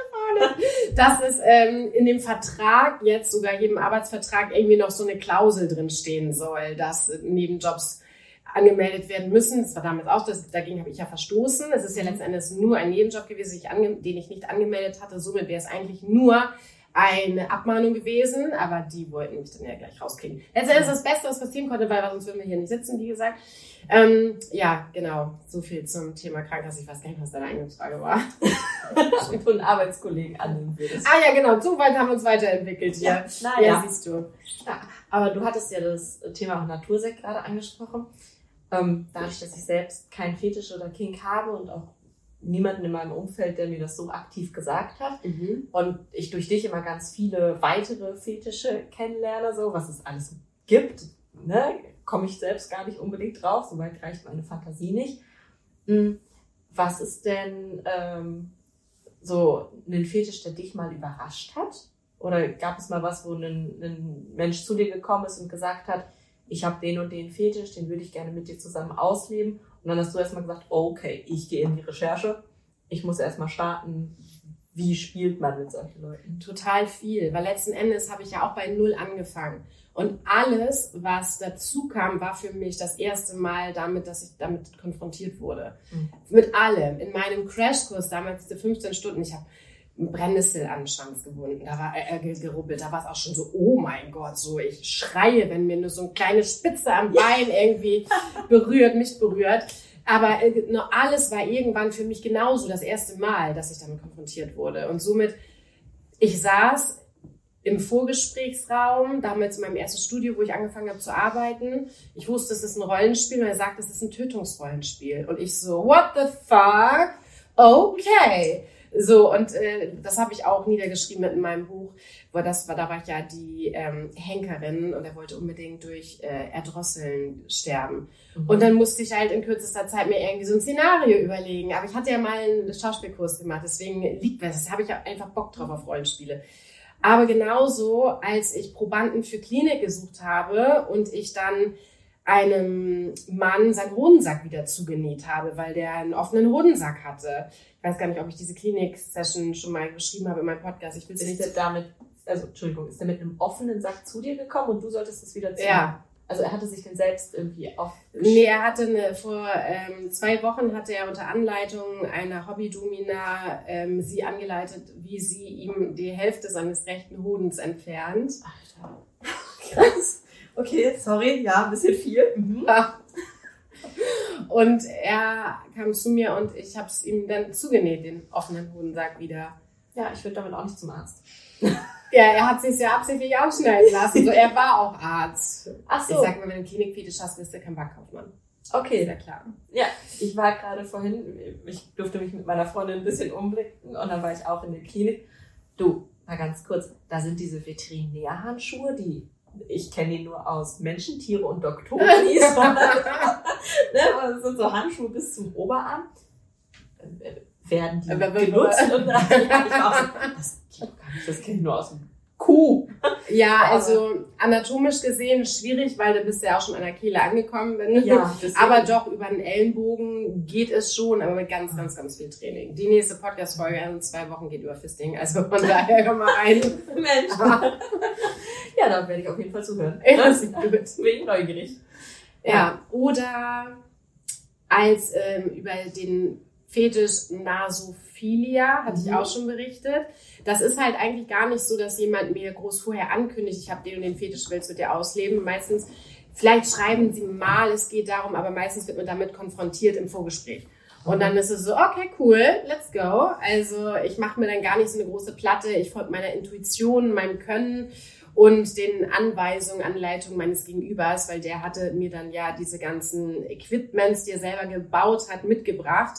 es in dem Vertrag jetzt, sogar jedem Arbeitsvertrag, irgendwie noch so eine Klausel drin stehen soll, dass Nebenjobs angemeldet werden müssen. Das war damals auch, dagegen habe ich ja verstoßen. Es ist ja letzten Endes nur ein Nebenjob gewesen, den ich nicht angemeldet hatte. Somit wäre es eigentlich nur eine Abmahnung gewesen, aber die wollten mich dann ja gleich rauskriegen. Letztendlich ist das Beste, was passieren konnte, weil sonst würden wir hier nicht sitzen, wie gesagt. Ja, genau. So viel zum Thema Krankenkasse. Ich weiß gar nicht, was deine eigene Frage war. Ob du einen Arbeitskollegen annehmen würdest. Ah ja, genau. So weit haben wir uns weiterentwickelt hier. Ja, siehst du. Ja, aber du hattest ja das Thema auch Natursekt gerade angesprochen. Dadurch, dass ich selbst keinen Fetisch oder Kink habe und auch niemanden in meinem Umfeld, der mir das so aktiv gesagt hat. Und ich durch dich immer ganz viele weitere Fetische kennenlerne, so was es alles gibt, ne, komme ich selbst gar nicht unbedingt drauf, soweit reicht meine Fantasie nicht. Was ist denn so ein Fetisch, der dich mal überrascht hat? Oder gab es mal was, wo ein Mensch zu dir gekommen ist und gesagt hat, ich habe den und den Fetisch, den würde ich gerne mit dir zusammen ausleben. Und dann hast du erstmal gesagt, okay, ich gehe in die Recherche. Ich muss erstmal starten, wie spielt man mit solchen Leuten? Total viel, weil letzten Endes habe ich ja auch bei Null angefangen. Und alles, was dazu kam, war für mich das erste Mal dass ich damit konfrontiert wurde. Mit allem. In meinem Crashkurs damals, diese 15 Stunden, ich habe Brennnessel an den Schwanz gebunden, da war gerubbelt, da war es auch schon so, oh mein Gott, so ich schreie, wenn mir nur so eine kleine Spitze am Bein irgendwie mich berührt. Aber alles war irgendwann für mich genauso das erste Mal, dass ich damit konfrontiert wurde. Und somit, ich saß im Vorgesprächsraum, damals in meinem ersten Studio, wo ich angefangen habe zu arbeiten. Ich wusste, es ist ein Rollenspiel und er sagt, es ist ein Tötungsrollenspiel. Und ich so, what the fuck? Okay. So, und das habe ich auch niedergeschrieben in meinem Buch, da war ich ja die Henkerin und er wollte unbedingt durch Erdrosseln sterben. Und dann musste ich halt in kürzester Zeit mir irgendwie so ein Szenario überlegen. Aber ich hatte ja mal einen Schauspielkurs gemacht, deswegen liegt das. Habe ich einfach Bock drauf auf Rollenspiele. Aber genauso, als ich Probanden für Klinik gesucht habe und ich dann einem Mann seinen Hodensack wieder zugenäht habe, weil der einen offenen Hodensack hatte. Ich weiß gar nicht, ob ich diese Klinik-Session schon mal beschrieben habe in meinem Podcast. Ich will es nicht. Ist der mit einem offenen Sack zu dir gekommen und du solltest es wieder ziehen? Ja. Also er hatte sich den selbst irgendwie Nee, er hatte vor 2 Wochen hatte er unter Anleitung einer Hobbydomina sie angeleitet, wie sie ihm die Hälfte seines rechten Hodens entfernt. Alter. Krass. Okay, sorry, ja, ein bisschen viel. Und er kam zu mir und ich habe es ihm dann zugenäht, den offenen Hodensack wieder. Ja, ich würde damit auch nicht zum Arzt. Ja, er hat sich ja absichtlich aufschneiden lassen. So, er war auch Arzt. Ach so. Ich sag mal, wenn du einen Klinikfetisch hast, bist du kein Backkaufmann. Okay. Ist ja klar. Ja, ich war gerade vorhin, ich durfte mich mit meiner Freundin ein bisschen umblicken und dann war ich auch in der Klinik. Du, mal ganz kurz, da sind diese Veterinärhandschuhe, ich kenne die nur aus Menschen, Tiere und Doktoren. Das sind so Handschuhe bis zum Oberarm. Werden die genutzt? Und, das kenne ich nur aus dem Kuh. Ja, also anatomisch gesehen schwierig, weil du bist ja auch schon an der Kehle angekommen. Ja, aber doch über den Ellenbogen geht es schon, aber mit ganz, ganz, ganz viel Training. Die nächste Podcast-Folge in 2 Wochen geht über Fisting, also von daher komm mal rein. Mensch. Ja, da werde ich auf jeden Fall zuhören. Ja, das ist gut. Bin ich neugierig. Ja, oder als über den Fetisch Nasophilia, hatte ich auch schon berichtet. Das ist halt eigentlich gar nicht so, dass jemand mir groß vorher ankündigt, ich habe den und den Fetisch, willst du dir ausleben. Meistens vielleicht schreiben sie mal, es geht darum, aber meistens wird man damit konfrontiert im Vorgespräch. Und dann ist es so, okay, cool, let's go. Also ich mache mir dann gar nicht so eine große Platte, ich folge meiner Intuition, meinem Können und den Anweisungen, Anleitungen meines Gegenübers, weil der hatte mir dann ja diese ganzen Equipments, die er selber gebaut hat, mitgebracht,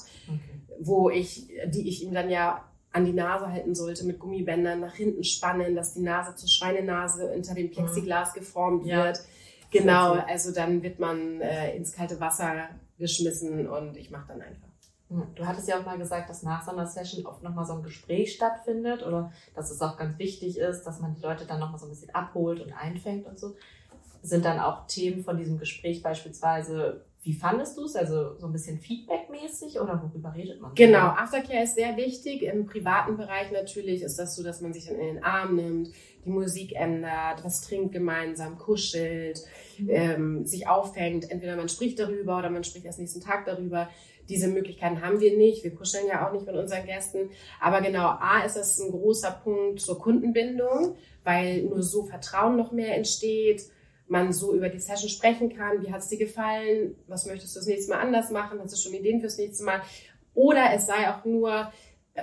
die ich ihm dann ja an die Nase halten sollte, mit Gummibändern nach hinten spannen, dass die Nase zur Schweinenase hinter dem Plexiglas geformt wird. Genau, also dann wird man ins kalte Wasser geschmissen und ich mache dann einfach. Du hattest ja auch mal gesagt, dass nach so einer Session oft nochmal so ein Gespräch stattfindet oder dass es auch ganz wichtig ist, dass man die Leute dann nochmal so ein bisschen abholt und einfängt und so. Sind dann auch Themen von diesem Gespräch beispielsweise, wie fandest du es? Also so ein bisschen feedbackmäßig oder worüber redet man? Genau, Aftercare ist sehr wichtig. Im privaten Bereich natürlich ist das so, dass man sich dann in den Arm nimmt, die Musik ändert, was trinkt gemeinsam, kuschelt, sich auffängt. Entweder man spricht darüber oder man spricht erst nächsten Tag darüber. Diese Möglichkeiten haben wir nicht. Wir kuscheln ja auch nicht mit unseren Gästen. Aber genau, ist das ein großer Punkt zur Kundenbindung, weil nur so Vertrauen noch mehr entsteht. Man so über die Session sprechen kann. Wie hat es dir gefallen? Was möchtest du das nächste Mal anders machen? Hast du schon Ideen fürs nächste Mal? Oder es sei auch nur,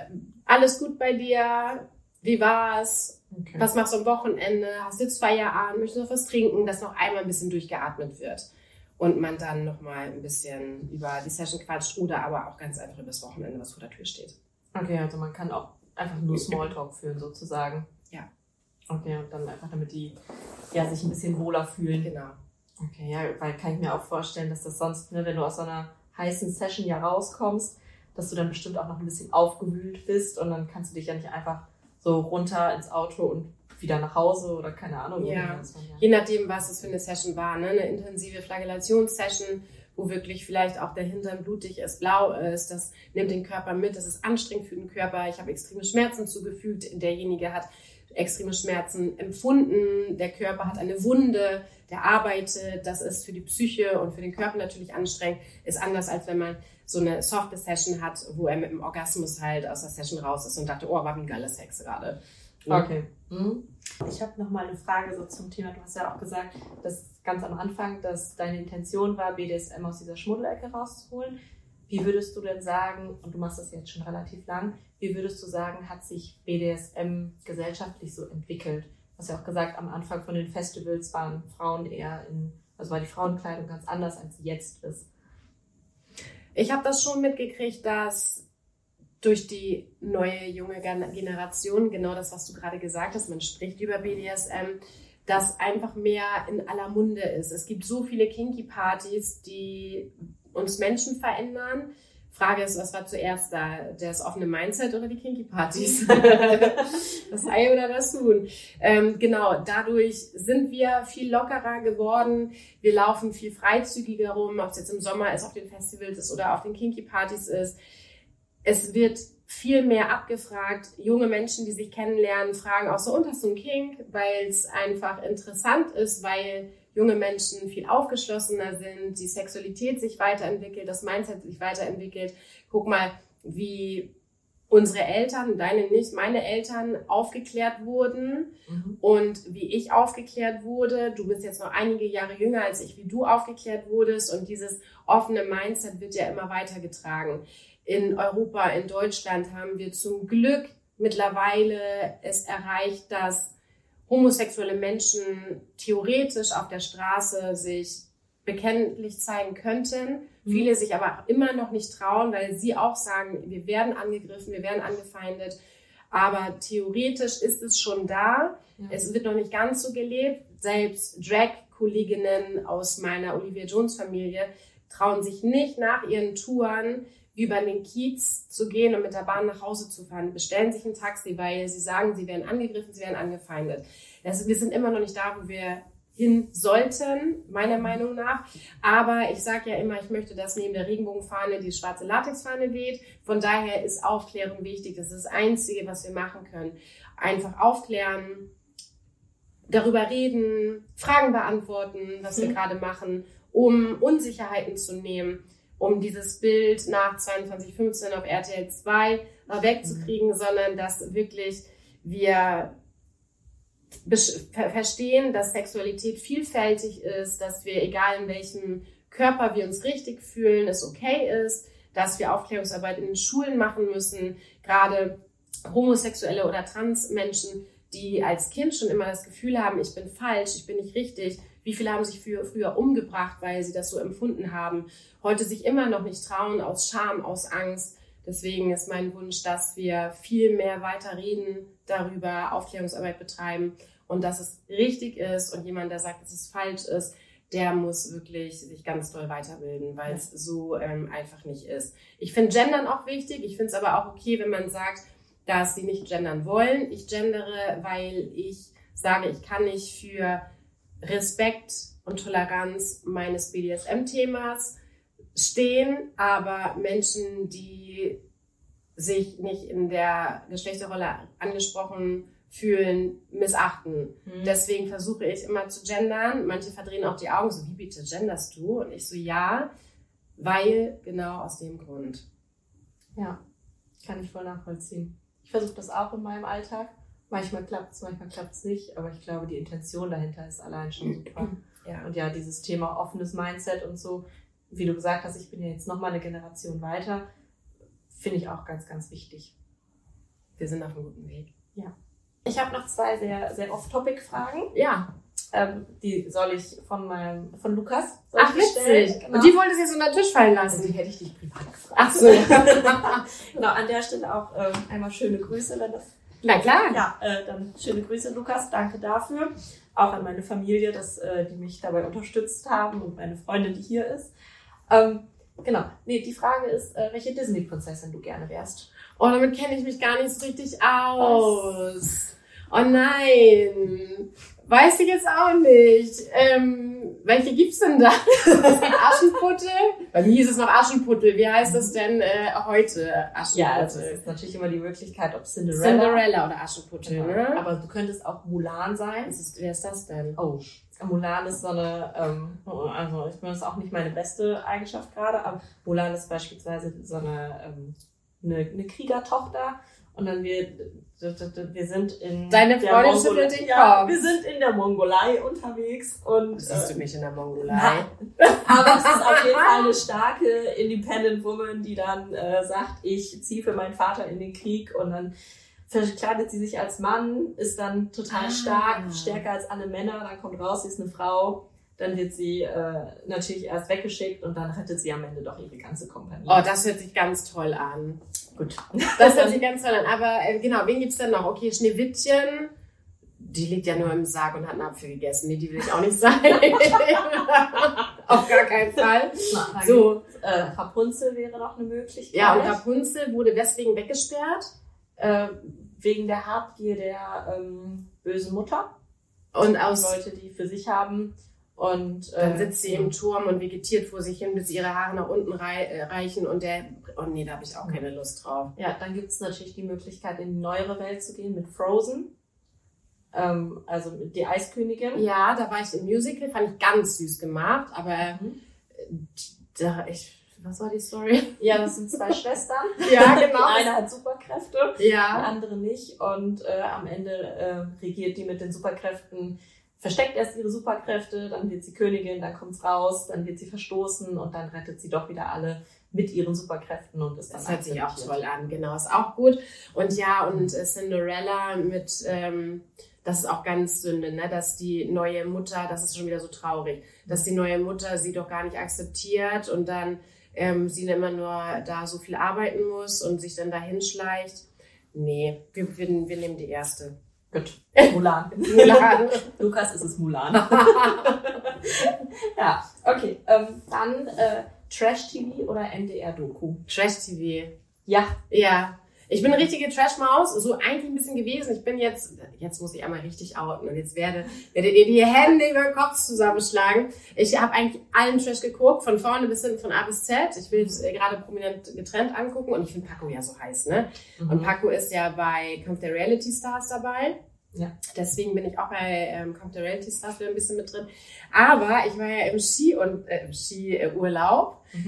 alles gut bei dir? Wie war's? Okay. Was machst du am Wochenende? Hast du jetzt Feierabend? Möchtest du noch was trinken? Dass noch einmal ein bisschen durchgeatmet wird. Und man dann nochmal ein bisschen über die Session quatscht oder aber auch ganz einfach über das Wochenende, was vor der Tür steht. Okay, also man kann auch einfach nur Smalltalk führen sozusagen. Ja. Okay, und dann einfach, damit die sich ein bisschen wohler fühlen. Genau. Okay, ja, weil kann ich mir auch vorstellen, dass das sonst, wenn du aus so einer heißen Session ja rauskommst, dass du dann bestimmt auch noch ein bisschen aufgewühlt bist und dann kannst du dich ja nicht einfach so runter ins Auto und wieder nach Hause oder keine Ahnung. Ja, je nachdem, was es für eine Session war. Ne? Eine intensive Flagellationssession, wo wirklich vielleicht auch der Hintern blutig ist, blau ist, das nimmt den Körper mit, das ist anstrengend für den Körper. Ich habe extreme Schmerzen zugefügt, derjenige hat extreme Schmerzen empfunden, der Körper hat eine Wunde, der arbeitet, das ist für die Psyche und für den Körper natürlich anstrengend, ist anders, als wenn man so eine softe Session hat, wo er mit dem Orgasmus halt aus der Session raus ist und dachte, oh, war wie ein geiler Sex gerade. Okay. Ich habe noch mal eine Frage so zum Thema. Du hast ja auch gesagt, dass ganz am Anfang, dass deine Intention war, BDSM aus dieser Schmuddelecke rauszuholen. Wie würdest du denn sagen, und du machst das jetzt schon relativ lang, wie würdest du sagen, hat sich BDSM gesellschaftlich so entwickelt? Du hast ja auch gesagt, am Anfang von den Festivals waren Frauen war die Frauenkleidung ganz anders, als sie jetzt ist. Ich habe das schon mitgekriegt, dass durch die neue, junge Generation, genau das, was du gerade gesagt hast, man spricht über BDSM, das einfach mehr in aller Munde ist. Es gibt so viele Kinky-Partys, die uns Menschen verändern. Frage ist, was war zuerst da? Das offene Mindset oder die Kinky-Partys? Das Ei oder das Huhn? Genau, dadurch sind wir viel lockerer geworden. Wir laufen viel freizügiger rum, ob es jetzt im Sommer ist, auf den Festivals ist oder auf den Kinky-Partys ist. Es wird viel mehr abgefragt. Junge Menschen, die sich kennenlernen, fragen auch so, und hast du einen Kink? Weil es einfach interessant ist, weil junge Menschen viel aufgeschlossener sind, die Sexualität sich weiterentwickelt, das Mindset sich weiterentwickelt. Guck mal, wie unsere Eltern, deine nicht, meine Eltern aufgeklärt wurden und wie ich aufgeklärt wurde. Du bist jetzt noch einige Jahre jünger als ich, wie du aufgeklärt wurdest, und dieses offene Mindset wird ja immer weitergetragen. In Europa, in Deutschland haben wir zum Glück mittlerweile es erreicht, dass homosexuelle Menschen theoretisch auf der Straße sich bekenntlich zeigen könnten. Viele sich aber immer noch nicht trauen, weil sie auch sagen, wir werden angegriffen, wir werden angefeindet. Aber theoretisch ist es schon da. Ja. Es wird noch nicht ganz so gelebt. Selbst Drag-Kolleginnen aus meiner Olivia Jones-Familie trauen sich nicht nach ihren Touren über den Kiez zu gehen und mit der Bahn nach Hause zu fahren, bestellen sich ein Taxi, weil sie sagen, sie werden angegriffen, sie werden angefeindet. Wir sind immer noch nicht da, wo wir hin sollten, meiner Meinung nach. Aber ich sage ja immer, ich möchte, dass neben der Regenbogenfahne die schwarze Latexfahne weht. Von daher ist Aufklärung wichtig. Das ist das Einzige, was wir machen können. Einfach aufklären, darüber reden, Fragen beantworten, was wir gerade machen, um Unsicherheiten zu nehmen, um dieses Bild nach 22:15 auf RTL 2 wegzukriegen, sondern dass wirklich wir verstehen, dass Sexualität vielfältig ist, dass wir, egal in welchem Körper wir uns richtig fühlen, es okay ist, dass wir Aufklärungsarbeit in den Schulen machen müssen, gerade homosexuelle oder Transmenschen, die als Kind schon immer das Gefühl haben, ich bin falsch, ich bin nicht richtig. Wie viele haben sich früher umgebracht, weil sie das so empfunden haben, heute sich immer noch nicht trauen, aus Scham, aus Angst. Deswegen ist mein Wunsch, dass wir viel mehr weiter reden darüber, Aufklärungsarbeit betreiben und dass es richtig ist und jemand, der sagt, dass es falsch ist, der muss wirklich sich ganz doll weiterbilden, weil es so einfach nicht ist. Ich finde Gendern auch wichtig. Ich finde es aber auch okay, wenn man sagt, dass sie nicht gendern wollen. Ich gendere, weil ich sage, ich kann nicht für Respekt und Toleranz meines BDSM-Themas stehen, aber Menschen, die sich nicht in der Geschlechterrolle angesprochen fühlen, missachten. Deswegen versuche ich immer zu gendern. Manche verdrehen auch die Augen, so, wie bitte genderst du? Und ich so, ja, weil genau aus dem Grund. Ja, kann ich voll nachvollziehen. Ich versuche das auch in meinem Alltag. Manchmal klappt es nicht, aber ich glaube, die Intention dahinter ist allein schon super. Ja. Und ja, dieses Thema offenes Mindset und so, wie du gesagt hast, ich bin ja jetzt nochmal eine Generation weiter, finde ich auch ganz, ganz wichtig. Wir sind auf einem guten Weg. Ja. Ich habe noch 2 sehr, sehr off-topic-Fragen. Ja. Die soll ich von Lukas Ach, witzig. Genau. Und die wollte sie jetzt unter den Tisch fallen lassen. Also die hätte ich dich privat gefragt. Ach so. Genau, an der Stelle auch einmal schöne Grüße, wenn das... Na klar. Ja, dann schöne Grüße, Lukas. Danke dafür. Auch an meine Familie, die mich dabei unterstützt haben und meine Freundin, die hier ist. Genau. Nee, die Frage ist, welche Disney-Prinzessin du gerne wärst. Oh, damit kenne ich mich gar nicht so richtig aus. Oh nein. Weiß ich jetzt auch nicht. Welche gibt's denn da? Aschenputtel? Bei mir hieß es noch Aschenputtel. Wie heißt das denn heute? Aschenputtel. Ja, also es ist natürlich immer die Möglichkeit, ob Cinderella oder Aschenputtel, genau. ne? Aber du könntest auch Mulan sein. Wer ist das denn? Oh, Mulan ist so eine, also ich finde das auch nicht meine beste Eigenschaft gerade, aber Mulan ist beispielsweise so eine Kriegertochter. Und dann wir sind in Deine der Freundin Mongolei. schüttelt den Ja, Kopf. wir sind in der Mongolei unterwegs und Siehst du mich in der Mongolei? aber es ist auf jeden Fall eine starke Independent Woman, die dann sagt, ich ziehe für meinen Vater in den Krieg und dann verkleidet sie sich als Mann, ist dann total stark, stärker als alle Männer, dann kommt raus, sie ist eine Frau. Dann wird sie natürlich erst weggeschickt und dann rettet sie am Ende doch ihre ganze Kompanie. Oh, das hört sich ganz toll an. Gut. Das hört sich ganz toll an. Aber genau, wen gibt's denn noch? Okay, Schneewittchen. Die liegt ja nur im Sarg und hat einen Apfel gegessen. Nee, die will ich auch nicht sein. Auf gar keinen Fall. Na, So. Rapunzel wäre noch eine Möglichkeit. Ja, und Rapunzel wurde weswegen weggesperrt. Wegen der Habgier der bösen Mutter. Und Die aus Leute, die für sich haben. Und dann sitzt sie im Turm und vegetiert vor sich hin, bis ihre Haare nach unten reichen und oh nee, da habe ich auch keine Lust drauf. ja, dann gibt es natürlich die Möglichkeit, in die neuere Welt zu gehen mit Frozen. Also mit die Eiskönigin. Ja, da war ich im Musical, fand ich ganz süß gemacht, aber was war die Story? Ja, das sind 2 Schwestern. Ja, genau. Die eine hat Superkräfte, die Ja, andere nicht. Und am Ende regiert die mit den Superkräften, versteckt erst ihre Superkräfte, dann wird sie Königin, dann kommt's raus, dann wird sie verstoßen und dann rettet sie doch wieder alle mit ihren Superkräften und ist dann das hört sich auch akzeptiert. toll an, genau, ist auch gut. Und ja, und Cinderella mit, das ist auch ganz Sünde, ne? Dass die neue Mutter, das ist schon wieder so traurig, dass die neue Mutter sie doch gar nicht akzeptiert und dann sie dann immer nur da so viel arbeiten muss und sich dann dahin schleicht. Nee, wir nehmen die erste. Gut, Mulan. Mulan. Lukas, ist es Mulan. Ja, okay. Dann Trash-TV oder NDR-Doku? Trash-TV. Ja. Ja. Ich bin eine richtige Trash-Maus, so eigentlich ein bisschen gewesen. Ich bin jetzt muss ich einmal richtig outen und jetzt werdet ihr die Hände über den Kopf zusammenschlagen. Ich habe eigentlich allen Trash geguckt, von vorne bis hinten, von A bis Z. Ich will es gerade prominent getrennt angucken und ich finde Paco ja so heiß, ne? Mhm. Und Paco ist ja bei Kampf der Reality Stars dabei. Ja. Deswegen bin ich auch bei Kampf der Reality Stars wieder ein bisschen mit drin. Aber ich war ja im Skiurlaub. Mhm.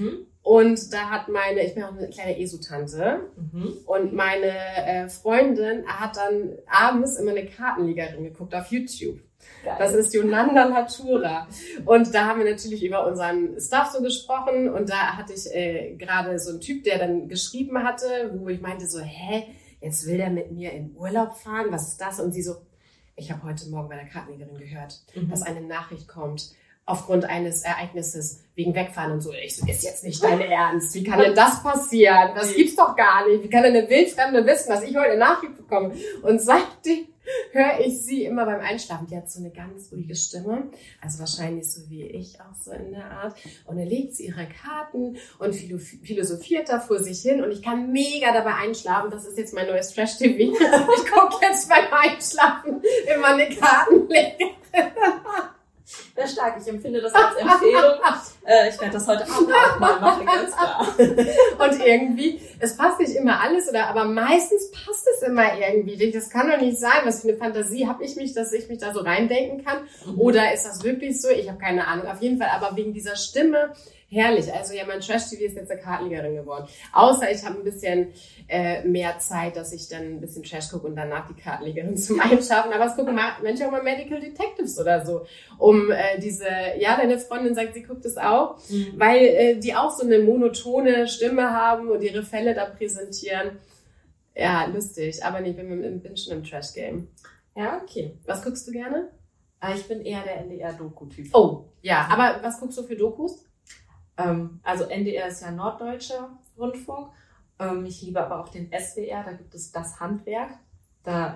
Und da hat ich bin auch eine kleine ESO-Tante. Und meine Freundin hat dann abends immer eine Kartenlegerin geguckt auf YouTube. Geil. Das ist Yolanda Natura. Und da haben wir natürlich über unseren Stuff so gesprochen. Und da hatte ich gerade so einen Typ, der dann geschrieben hatte, wo ich meinte so, jetzt will der mit mir in Urlaub fahren? Was ist das? Und sie so, ich habe heute Morgen bei der Kartenlegerin gehört, dass eine Nachricht kommt, aufgrund eines Ereignisses wegen Wegfahren und so. Ich so, ist jetzt nicht dein Ernst. Wie kann denn das passieren? Das gibt's doch gar nicht. Wie kann denn eine Wildfremde wissen, dass ich heute eine Nachricht bekomme? Und seitdem höre ich sie immer beim Einschlafen. Die hat so eine ganz ruhige Stimme. Also wahrscheinlich so wie ich auch so in der Art. Und dann legt sie ihre Karten und philosophiert da vor sich hin. Und ich kann mega dabei einschlafen. Das ist jetzt mein neues Trash-TV. Ich gucke jetzt beim Einschlafen immer eine Kartenlegerin. Sehr stark, ich empfinde das als Empfehlung. Ich werde das heute Abend auch mal machen, ganz klar. Und irgendwie, es passt nicht immer alles, aber meistens passt es immer irgendwie. Das kann doch nicht sein. Was für eine Fantasie habe ich mich, dass ich mich da so reindenken kann? Oder ist das wirklich so? Ich habe keine Ahnung. Auf jeden Fall, aber wegen dieser Stimme, herrlich. Also ja, mein Trash-TV ist jetzt eine Kartenlegerin geworden. Außer ich habe ein bisschen mehr Zeit, dass ich dann ein bisschen Trash gucke und danach die Kartenlegerin zum Einschlafen. Aber es gucken manche auch mal Medical Detectives oder so. Deine Freundin sagt, sie guckt es auch, weil die auch so eine monotone Stimme haben und ihre Fälle da präsentieren. Ja, lustig. Aber nee, ich bin schon im Trash-Game. Ja, okay. Was guckst du gerne? Ich bin eher der NDR-Doku-Typ. Oh, ja. Aber was guckst du für Dokus? Also NDR ist ja Norddeutscher Rundfunk. Ich liebe aber auch den SWR, da gibt es das Handwerk. Du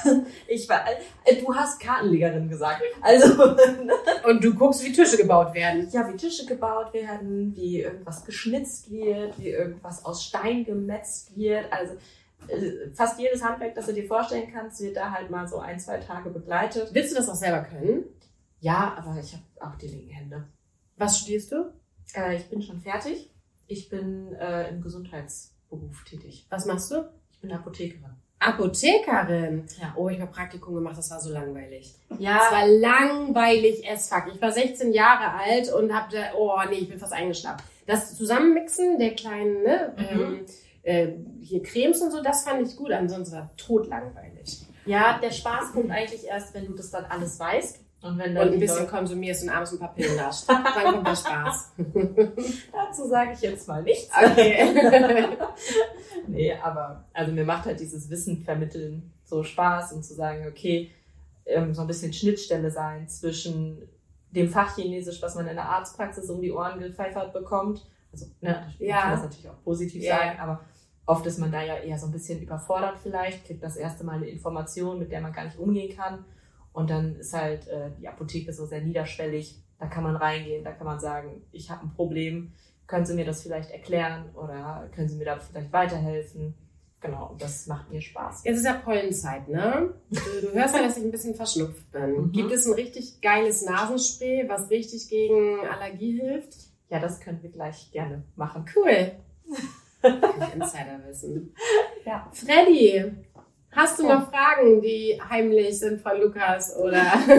hast Kartenlegerin gesagt. Also und du guckst, wie Tische gebaut werden. Ja, wie Tische gebaut werden, wie irgendwas geschnitzt wird, wie irgendwas aus Stein gemetzt wird. Also fast jedes Handwerk, das du dir vorstellen kannst, wird da halt mal so 1-2 Tage begleitet. Willst du das auch selber können? Ja, aber ich habe auch die linken Hände. Was studierst du? Ich bin schon fertig. Ich bin im Gesundheitsberuf tätig. Was machst du? Ich bin Apothekerin. Apothekerin? Ja. Oh, ich habe Praktikum gemacht, das war so langweilig. Ja. Es war langweilig as fuck. Ich war 16 Jahre alt und ich bin fast eingeschlafen. Das Zusammenmixen der kleinen, hier Cremes und so, das fand ich gut. Ansonsten war es totlangweilig. Ja, der Spaß kommt eigentlich erst, wenn du das dann alles weißt. Und wenn dann ein bisschen konsumierst und abends ein paar Pillen nascht. Dann kommt der Spaß. Dazu sage ich jetzt mal nichts. Okay. Nee, aber also mir macht halt dieses Wissen vermitteln so Spaß und zu sagen, okay, so ein bisschen Schnittstelle sein zwischen dem Fachchinesisch, was man in der Arztpraxis um die Ohren gepfeffert bekommt. Also, man kann das natürlich auch positiv sagen, aber oft ist man da ja eher so ein bisschen überfordert vielleicht, kriegt das erste Mal eine Information, mit der man gar nicht umgehen kann. Und dann ist halt die Apotheke so sehr niederschwellig. Da kann man reingehen, da kann man sagen, ich habe ein Problem, können Sie mir das vielleicht erklären oder können Sie mir da vielleicht weiterhelfen? Genau, und das macht mir Spaß. Jetzt ist ja Pollenzeit, ne? Du hörst ja, dass ich ein bisschen verschnupft bin. Gibt es ein richtig geiles Nasenspray, was richtig gegen Allergie hilft? Ja, das können wir gleich gerne machen. Cool. Insiderwissen. Ja. Freddy, hast du noch Fragen, die heimlich sind von Lukas oder?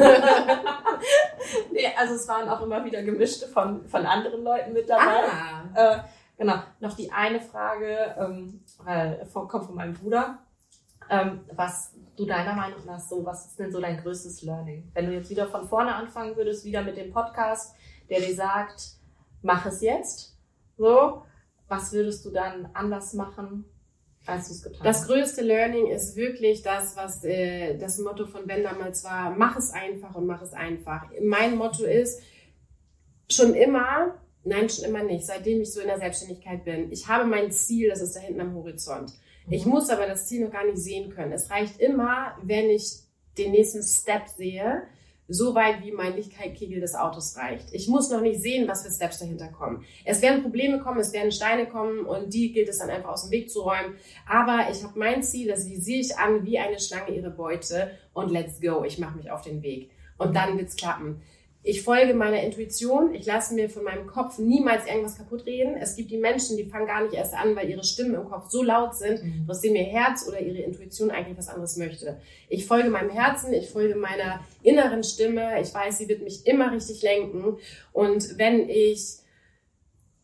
Nee, also es waren auch immer wieder gemischte von anderen Leuten mit dabei. Genau. Noch die eine Frage kommt von meinem Bruder. Was du deiner Meinung nach was ist denn so dein größtes Learning? Wenn du jetzt wieder von vorne anfangen würdest, wieder mit dem Podcast, der dir sagt, mach es jetzt. So, was würdest du dann anders machen, als du es getan hast? Das größte Learning ist wirklich das, was das Motto von Ben damals war, mach es einfach und mach es einfach. Mein Motto ist schon immer nicht, seitdem ich so in der Selbstständigkeit bin. Ich habe mein Ziel, das ist da hinten am Horizont. Ich muss aber das Ziel noch gar nicht sehen können. Es reicht immer, wenn ich den nächsten Step sehe, so weit wie mein Lichtkegel des Autos reicht. Ich muss noch nicht sehen, was für Steps dahinter kommen. Es werden Probleme kommen, es werden Steine kommen und die gilt es dann einfach aus dem Weg zu räumen. Aber ich habe mein Ziel, das visiere ich an wie eine Schlange ihre Beute und let's go. Ich mache mich auf den Weg. Und dann wird's klappen. Ich folge meiner Intuition. Ich lasse mir von meinem Kopf niemals irgendwas kaputt reden. Es gibt die Menschen, die fangen gar nicht erst an, weil ihre Stimmen im Kopf so laut sind, dass dem ihr Herz oder ihre Intuition eigentlich was anderes möchte. Ich folge meinem Herzen, ich folge meiner inneren Stimme. Ich weiß, sie wird mich immer richtig lenken. Und wenn ich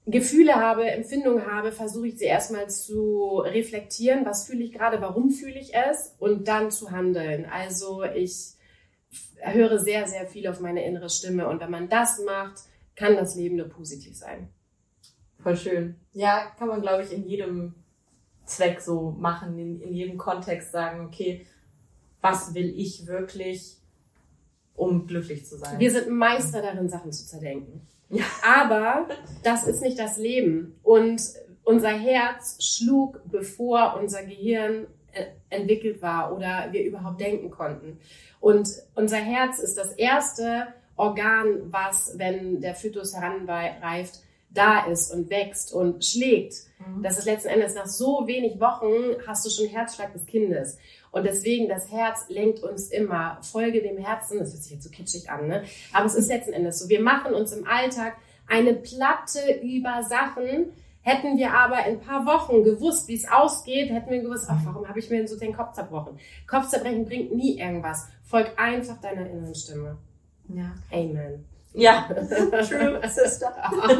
Gefühle habe, Empfindungen habe, versuche ich sie erstmal zu reflektieren. Was fühle ich gerade? Warum fühle ich es? Und dann zu handeln. Also ich höre sehr, sehr viel auf meine innere Stimme. Und wenn man das macht, kann das Leben nur positiv sein. Voll schön. Ja, kann man, glaube ich, in jedem Zweck so machen, in jedem Kontext sagen, okay, was will ich wirklich, um glücklich zu sein? Wir sind Meister darin, Sachen zu zerdenken. Ja. Aber das ist nicht das Leben. Und unser Herz schlug, bevor unser Gehirn entwickelt war oder wir überhaupt denken konnten. Und unser Herz ist das erste Organ, was, wenn der Fötus heranreift, da ist und wächst und schlägt. Das ist letzten Endes nach so wenig Wochen hast du schon Herzschlag des Kindes. Und deswegen, das Herz lenkt uns immer. Folge dem Herzen, das hört sich jetzt so kitschig an, ne? Aber es ist letzten Endes so. Wir machen uns im Alltag eine Platte über Sachen. Hätten wir aber in ein paar Wochen gewusst, wie es ausgeht, hätten wir gewusst, ach, warum habe ich mir denn so den Kopf zerbrochen? Kopfzerbrechen bringt nie irgendwas. Folg einfach deiner inneren Stimme. Ja. Amen. Ja, true, Sister.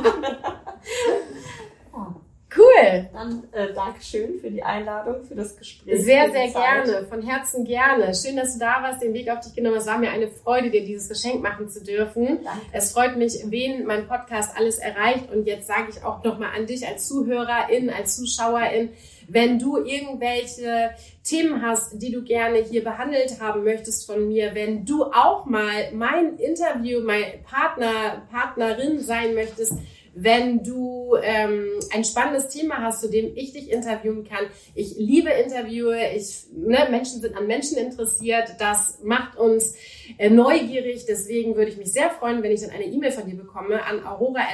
Cool. Dann Dankeschön für die Einladung, für das Gespräch. Sehr, sehr gerne. Von Herzen gerne. Schön, dass du da warst, den Weg auf dich genommen hast. Es war mir eine Freude, dir dieses Geschenk machen zu dürfen. Danke. Es freut mich, wen mein Podcast alles erreicht. Und jetzt sage ich auch nochmal an dich als Zuhörerin, als Zuschauerin, wenn du irgendwelche Themen hast, die du gerne hier behandelt haben möchtest von mir, wenn du auch mal mein Interview, mein Partnerin sein möchtest, wenn du ein spannendes Thema hast, zu dem ich dich interviewen kann. Ich liebe Interviewe, Menschen sind an Menschen interessiert, das macht uns neugierig, deswegen würde ich mich sehr freuen, wenn ich dann eine E-Mail von dir bekomme an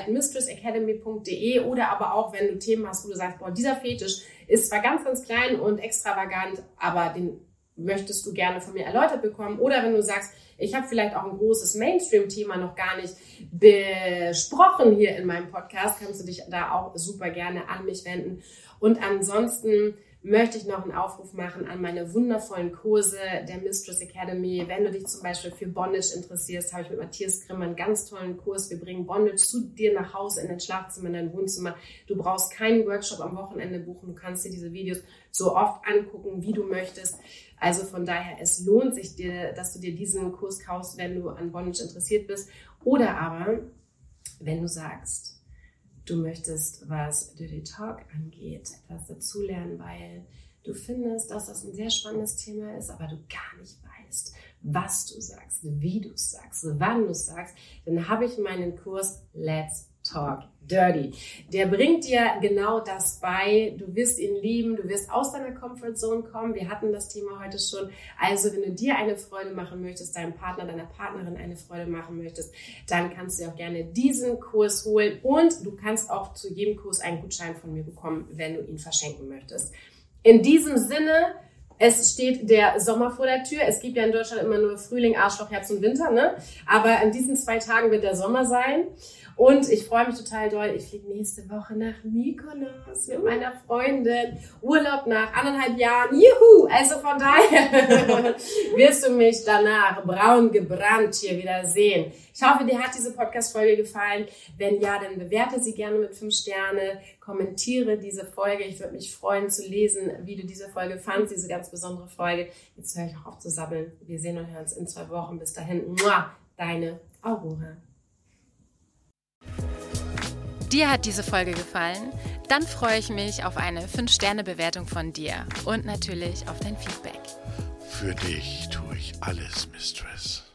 aurora@mistressacademy.de oder aber auch, wenn du Themen hast, wo du sagst, boah, dieser Fetisch ist zwar ganz, ganz klein und extravagant, aber den möchtest du gerne von mir erläutert bekommen. Oder wenn du sagst, ich habe vielleicht auch ein großes Mainstream-Thema noch gar nicht besprochen hier in meinem Podcast, kannst du dich da auch super gerne an mich wenden. Und ansonsten möchte ich noch einen Aufruf machen an meine wundervollen Kurse der Mistress Academy. Wenn du dich zum Beispiel für Bondage interessierst, habe ich mit Matthias Grimm einen ganz tollen Kurs. Wir bringen Bondage zu dir nach Hause, in dein Schlafzimmer, in dein Wohnzimmer. Du brauchst keinen Workshop am Wochenende buchen. Du kannst dir diese Videos so oft angucken, wie du möchtest. Also von daher, es lohnt sich dir, dass du dir diesen Kurs kaufst, wenn du an Bondage interessiert bist. Oder aber, wenn du sagst, du möchtest, was Dirty Talk angeht, etwas dazulernen, weil du findest, dass das ein sehr spannendes Thema ist, aber du gar nicht weißt, was du sagst, wie du es sagst, wann du es sagst, dann habe ich meinen Kurs Let's Talk Dirty. Der bringt dir genau das bei. Du wirst ihn lieben, du wirst aus deiner Comfortzone kommen. Wir hatten das Thema heute schon. Also wenn du dir eine Freude machen möchtest, deinem Partner, deiner Partnerin eine Freude machen möchtest, dann kannst du auch gerne diesen Kurs holen und du kannst auch zu jedem Kurs einen Gutschein von mir bekommen, wenn du ihn verschenken möchtest. In diesem Sinne, es steht der Sommer vor der Tür. Es gibt ja in Deutschland immer nur Frühling, Arschloch, Herbst und Winter, ne? Aber in diesen 2 Tagen wird der Sommer sein. Und ich freue mich total doll. Ich fliege nächste Woche nach Mykonos mit meiner Freundin. Urlaub nach 1,5 Jahren. Juhu! Also von daher wirst du mich danach braun gebrannt hier wieder sehen. Ich hoffe, dir hat diese Podcast-Folge gefallen. Wenn ja, dann bewerte sie gerne mit 5 Sterne. Kommentiere diese Folge. Ich würde mich freuen zu lesen, wie du diese Folge fandst, diese ganz besondere Folge. Jetzt höre ich auch auf zu sabbeln. Wir sehen und hören uns in 2 Wochen. Bis dahin. Mua, deine Aurora. Dir hat diese Folge gefallen? Dann freue ich mich auf eine 5-Sterne-Bewertung von dir und natürlich auf dein Feedback. Für dich tue ich alles, Mistress.